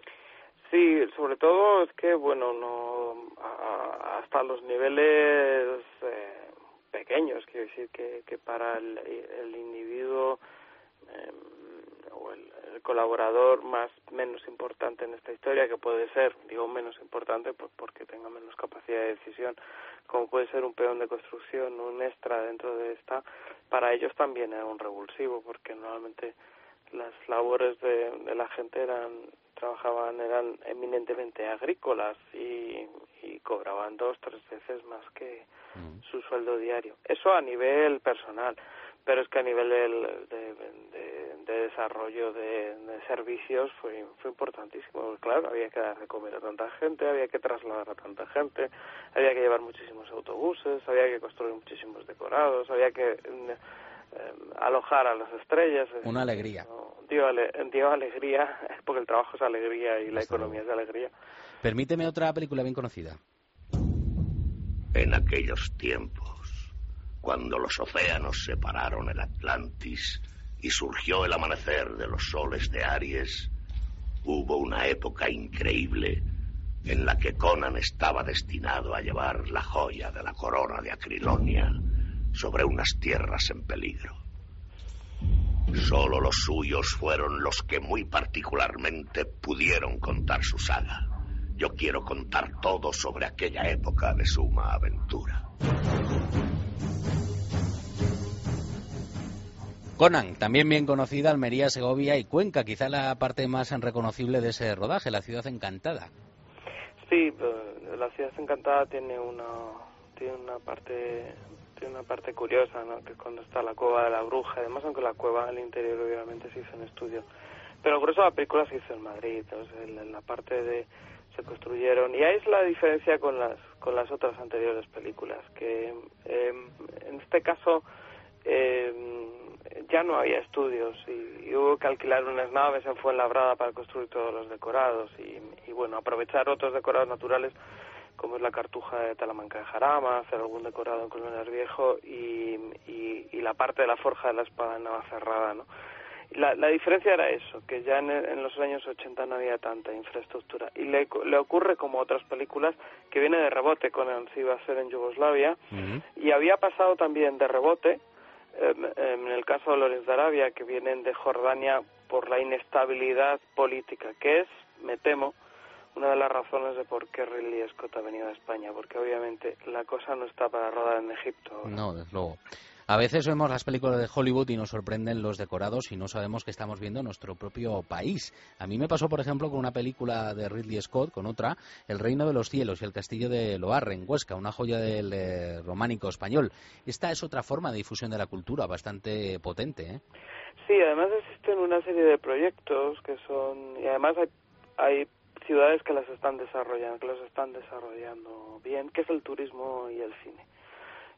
Sí, sobre todo es que, bueno, no a, hasta los niveles eh, pequeños, quiero decir que, que para el, el individuo eh, o el, el colaborador más menos importante en esta historia, que puede ser, digo menos importante pues porque tenga menos capacidad de decisión, como puede ser un peón de construcción, un extra dentro de esta, para ellos también era un revulsivo, porque normalmente las labores de, de la gente eran trabajaban eran eminentemente agrícolas y, y cobraban dos, tres veces más que mm. su sueldo diario. Eso a nivel personal, pero es que a nivel del, de, de, de desarrollo de, de servicios fue, fue importantísimo. Claro, había que dar de comer a tanta gente, había que trasladar a tanta gente, había que llevar muchísimos autobuses, había que construir muchísimos decorados, había que eh, alojar a las estrellas. Una alegría. No, dio, ale, dio alegría, porque el trabajo es alegría y la economía es alegría. Permíteme otra película bien conocida. En aquellos tiempos, cuando los océanos separaron el Atlantis y surgió el amanecer de los soles de Aries, hubo una época increíble en la que Conan estaba destinado a llevar la joya de la corona de Acrilonia sobre unas tierras en peligro. Solo los suyos fueron los que muy particularmente pudieron contar su saga. Yo quiero contar todo sobre aquella época de suma aventura. Conan, también bien conocida, Almería, Segovia y Cuenca, quizá la parte más reconocible de ese rodaje, la ciudad encantada. Sí, la ciudad encantada tiene una tiene una parte tiene una parte curiosa, ¿no? Que es cuando está la cueva de la bruja, además aunque la cueva en el interior obviamente se hizo en estudio, pero el grueso de la película se hizo en Madrid, entonces en la parte de se construyeron, y ahí es la diferencia con las con las otras anteriores películas, que eh, en este caso eh, ya no había estudios y, y hubo que alquilar unas naves en Fuenlabrada para construir todos los decorados y, y bueno, aprovechar otros decorados naturales como es la cartuja de Talamanca de Jarama, hacer algún decorado en Colmenar Viejo y, y, y la parte de la forja de la espada en Navacerrada, ¿no? La, la diferencia era eso, que ya en, en los años ochenta no había tanta infraestructura. Y le, le ocurre como a otras películas, que viene de rebote, Conan se iba a hacer en Yugoslavia, uh-huh. y había pasado también de rebote, eh, en el caso de Lorenz de Arabia, que vienen de Jordania por la inestabilidad política, que es, me temo, una de las razones de por qué Ridley Scott ha venido a España, porque obviamente la cosa no está para rodar en Egipto. No, desde luego. A veces vemos las películas de Hollywood y nos sorprenden los decorados y no sabemos que estamos viendo nuestro propio país. A mí me pasó, por ejemplo, con una película de Ridley Scott, con otra, El Reino de los Cielos y el Castillo de Loarre, en Huesca, una joya del eh, románico español. Esta es otra forma de difusión de la cultura bastante potente, ¿eh? Sí, además existen una serie de proyectos que son... Y además hay, hay ciudades que las están desarrollando, que los están desarrollando bien, que es el turismo y el cine.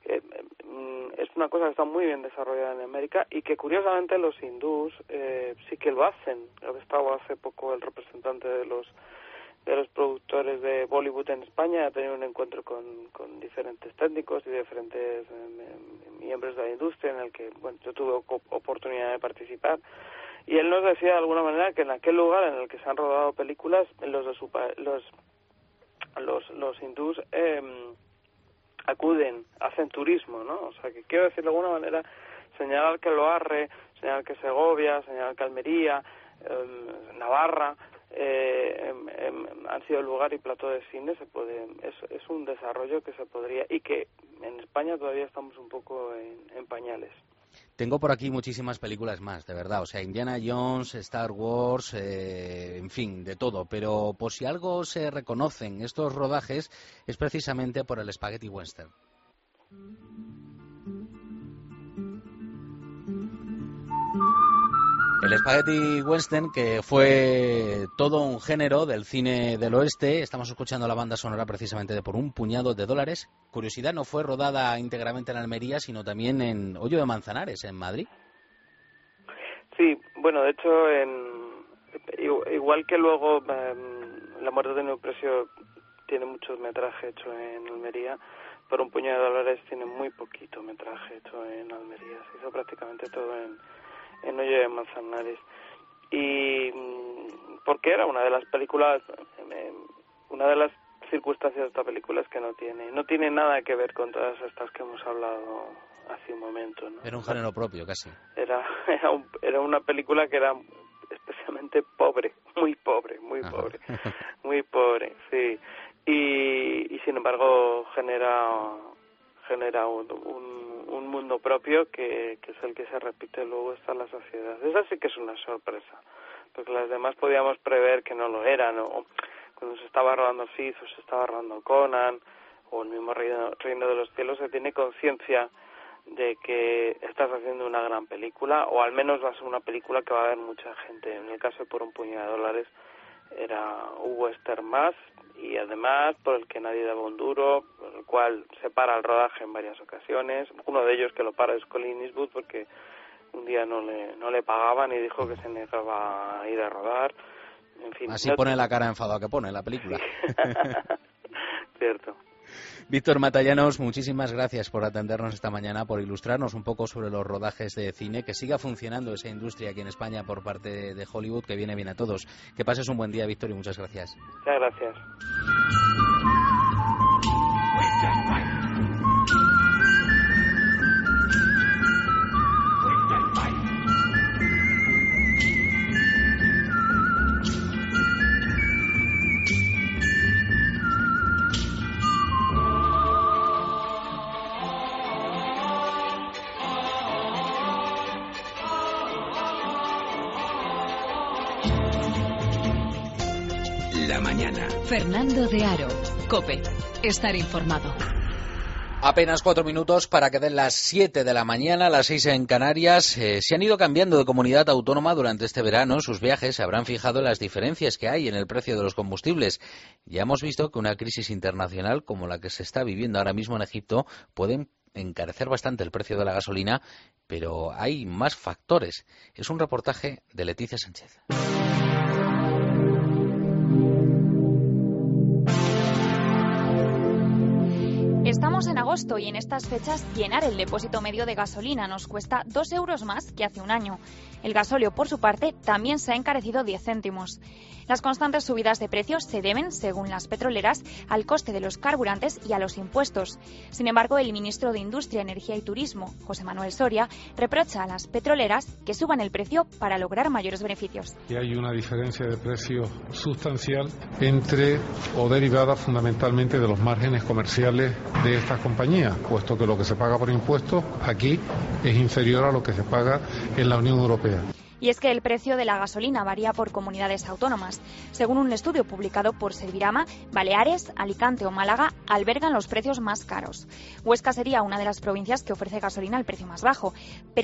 eh, es una cosa que está muy bien desarrollada en América y que curiosamente los hindús eh, sí que lo hacen. Estaba hace poco el representante de los de los productores de Bollywood en España, ha tenido un encuentro con, con diferentes técnicos y diferentes eh, miembros de la industria en el que bueno, yo tuve oportunidad de participar. Y él nos decía de alguna manera que en aquel lugar en el que se han rodado películas, los de su, los los los hindús eh, acuden, hacen turismo, ¿no? O sea, que quiero decir de alguna manera, señalar que Loarre, señalar que Segovia, señalar que Almería, eh, Navarra, eh, em, em, han sido lugar y plató de cine, se puede, es, es un desarrollo que se podría, y que en España todavía estamos un poco en, en pañales. Tengo por aquí muchísimas películas más, de verdad. O sea, Indiana Jones, Star Wars, eh, en fin, de todo. Pero por si algo se reconocen estos rodajes es precisamente por el Spaghetti Western. El Spaghetti Western, que fue todo un género del cine del oeste. Estamos escuchando la banda sonora precisamente de Por un puñado de dólares. Curiosidad, no fue rodada íntegramente en Almería, sino también en Hoyo de Manzanares, en Madrid. Sí, bueno, de hecho, en, igual que luego eh, La muerte de Neopresio tiene mucho metraje hecho en Almería, Por un puñado de dólares tiene muy poquito metraje hecho en Almería. Se hizo prácticamente todo en en Hoyo de Manzanares. Y porque era una de las películas, una de las circunstancias de esta película es que no tiene no tiene nada que ver con todas estas que hemos hablado hace un momento, ¿no? Era un género propio, casi. Era era, un, era una película que era especialmente pobre, muy pobre, muy Ajá. pobre, muy pobre, sí. Y, y sin embargo genera genera un, un un mundo propio que, que es el que se repite luego hasta la saciedad. Esa sí que es una sorpresa, porque las demás podíamos prever que no lo eran, o cuando se estaba rodando Sith o se estaba rodando Conan, o el mismo Reino, Reino de los Cielos, se tiene conciencia de que estás haciendo una gran película, o al menos va a ser una película que va a ver mucha gente. En el caso de Por un puñado de dólares era un western más, y además por el que nadie daba un duro, por el cual se para el rodaje en varias ocasiones. Uno de ellos que lo para es Colin Eastwood, porque un día no le no le pagaban y dijo que se negaba a ir a rodar. En fin, así no pone te... la cara enfadado que pone en la película. Sí. Cierto. Víctor Matallanos, muchísimas gracias por atendernos esta mañana, por ilustrarnos un poco sobre los rodajes de cine, que siga funcionando esa industria aquí en España por parte de Hollywood, que viene bien a todos. Que pases un buen día, Víctor, y muchas gracias. Muchas gracias. La mañana. Fernando de Aro, COPE. Estar informado. Apenas cuatro minutos para que den las siete de la mañana, las seis en Canarias. Eh, se han ido cambiando de comunidad autónoma durante este verano. Sus viajes se habrán fijado en las diferencias que hay en el precio de los combustibles. Ya hemos visto que una crisis internacional como la que se está viviendo ahora mismo en Egipto puede encarecer bastante el precio de la gasolina, pero hay más factores. Es un reportaje de Leticia Sánchez. Estamos en agosto y en estas fechas llenar el depósito medio de gasolina nos cuesta dos euros más que hace un año. El gasóleo, por su parte, también se ha encarecido diez céntimos. Las constantes subidas de precios se deben, según las petroleras, al coste de los carburantes y a los impuestos. Sin embargo, el ministro de Industria, Energía y Turismo, José Manuel Soria, reprocha a las petroleras que suban el precio para lograr mayores beneficios. Y hay una diferencia de precio sustancial entre o derivada fundamentalmente de los márgenes comerciales de estas compañías, puesto que lo que se paga por impuestos aquí es inferior a lo que se paga en la Unión Europea. Y es que el precio de la gasolina varía por comunidades autónomas. Según un estudio publicado por Servirama, Baleares, Alicante o Málaga albergan los precios más caros. Huesca sería una de las provincias que ofrece gasolina al precio más bajo. Pero,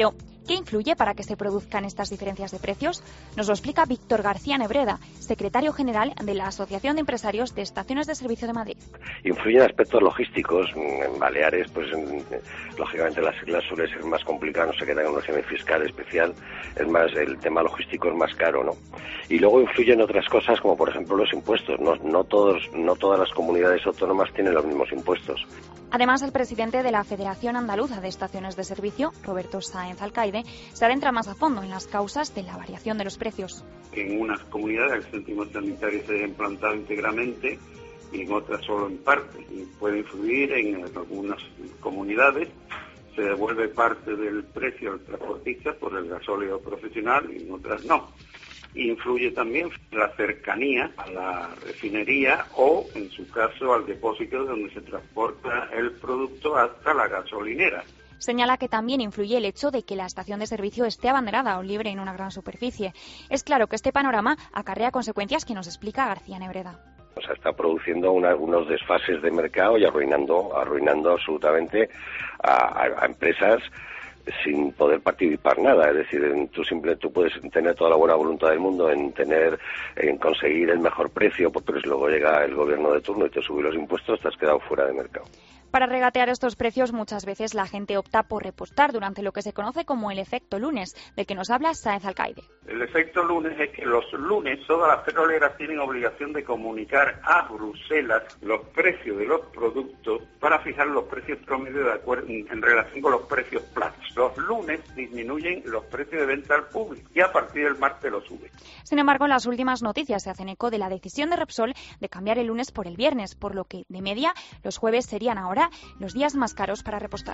¿Qué influye para que se produzcan estas diferencias de precios? Nos lo explica Víctor García Nebreda, secretario general de la Asociación de Empresarios de Estaciones de Servicio de Madrid. Influyen aspectos logísticos. En Baleares, pues en, lógicamente las islas suele ser más complicado, no se queda en un régimen fiscal especial, es más, el tema logístico es más caro, ¿no? Y luego influyen otras cosas, como por ejemplo los impuestos. No, no, todos, no todas las comunidades autónomas tienen los mismos impuestos. Además, el presidente de la Federación Andaluza de Estaciones de Servicio, Roberto Sáenz Alcaide, se adentra más a fondo en las causas de la variación de los precios. En unas comunidades el céntimo sanitario se ha implantado íntegramente y en otras solo en parte. Y puede influir en algunas comunidades, se devuelve parte del precio al transportista por el gasóleo profesional y en otras no. Influye también la cercanía a la refinería o, en su caso, al depósito donde se transporta el producto hasta la gasolinera. Señala que también influye el hecho de que la estación de servicio esté abanderada o libre en una gran superficie. Es claro que este panorama acarrea consecuencias que nos explica García Nebreda. O sea, está produciendo una, unos desfases de mercado y arruinando, arruinando absolutamente a, a, a empresas sin poder participar nada. Es decir, tú simple, tú puedes tener toda la buena voluntad del mundo en tener, en conseguir el mejor precio, pero si luego llega el gobierno de turno y te sube los impuestos, te has quedado fuera de mercado. Para regatear estos precios, muchas veces la gente opta por repostar durante lo que se conoce como el efecto lunes, del que nos habla Sáenz Alcaide. El efecto lunes es que los lunes todas las petroleras tienen obligación de comunicar a Bruselas los precios de los productos para fijar los precios promedio de acuerdo en relación con los precios planos. Los lunes disminuyen los precios de venta al público y a partir del martes los suben. Sin embargo, las últimas noticias se hacen eco de la decisión de Repsol de cambiar el lunes por el viernes, por lo que, de media, los jueves serían ahora los días más caros para repostar.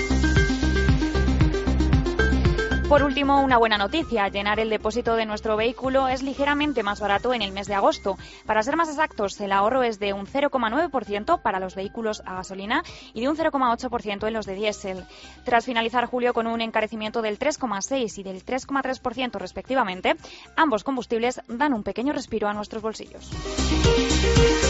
Por último, una buena noticia. Llenar el depósito de nuestro vehículo es ligeramente más barato en el mes de agosto. Para ser más exactos, el ahorro es de un cero coma nueve por ciento para los vehículos a gasolina y de un cero coma ocho por ciento en los de diésel. Tras finalizar julio con un encarecimiento del tres coma seis por ciento y del tres coma tres por ciento respectivamente, ambos combustibles dan un pequeño respiro a nuestros bolsillos.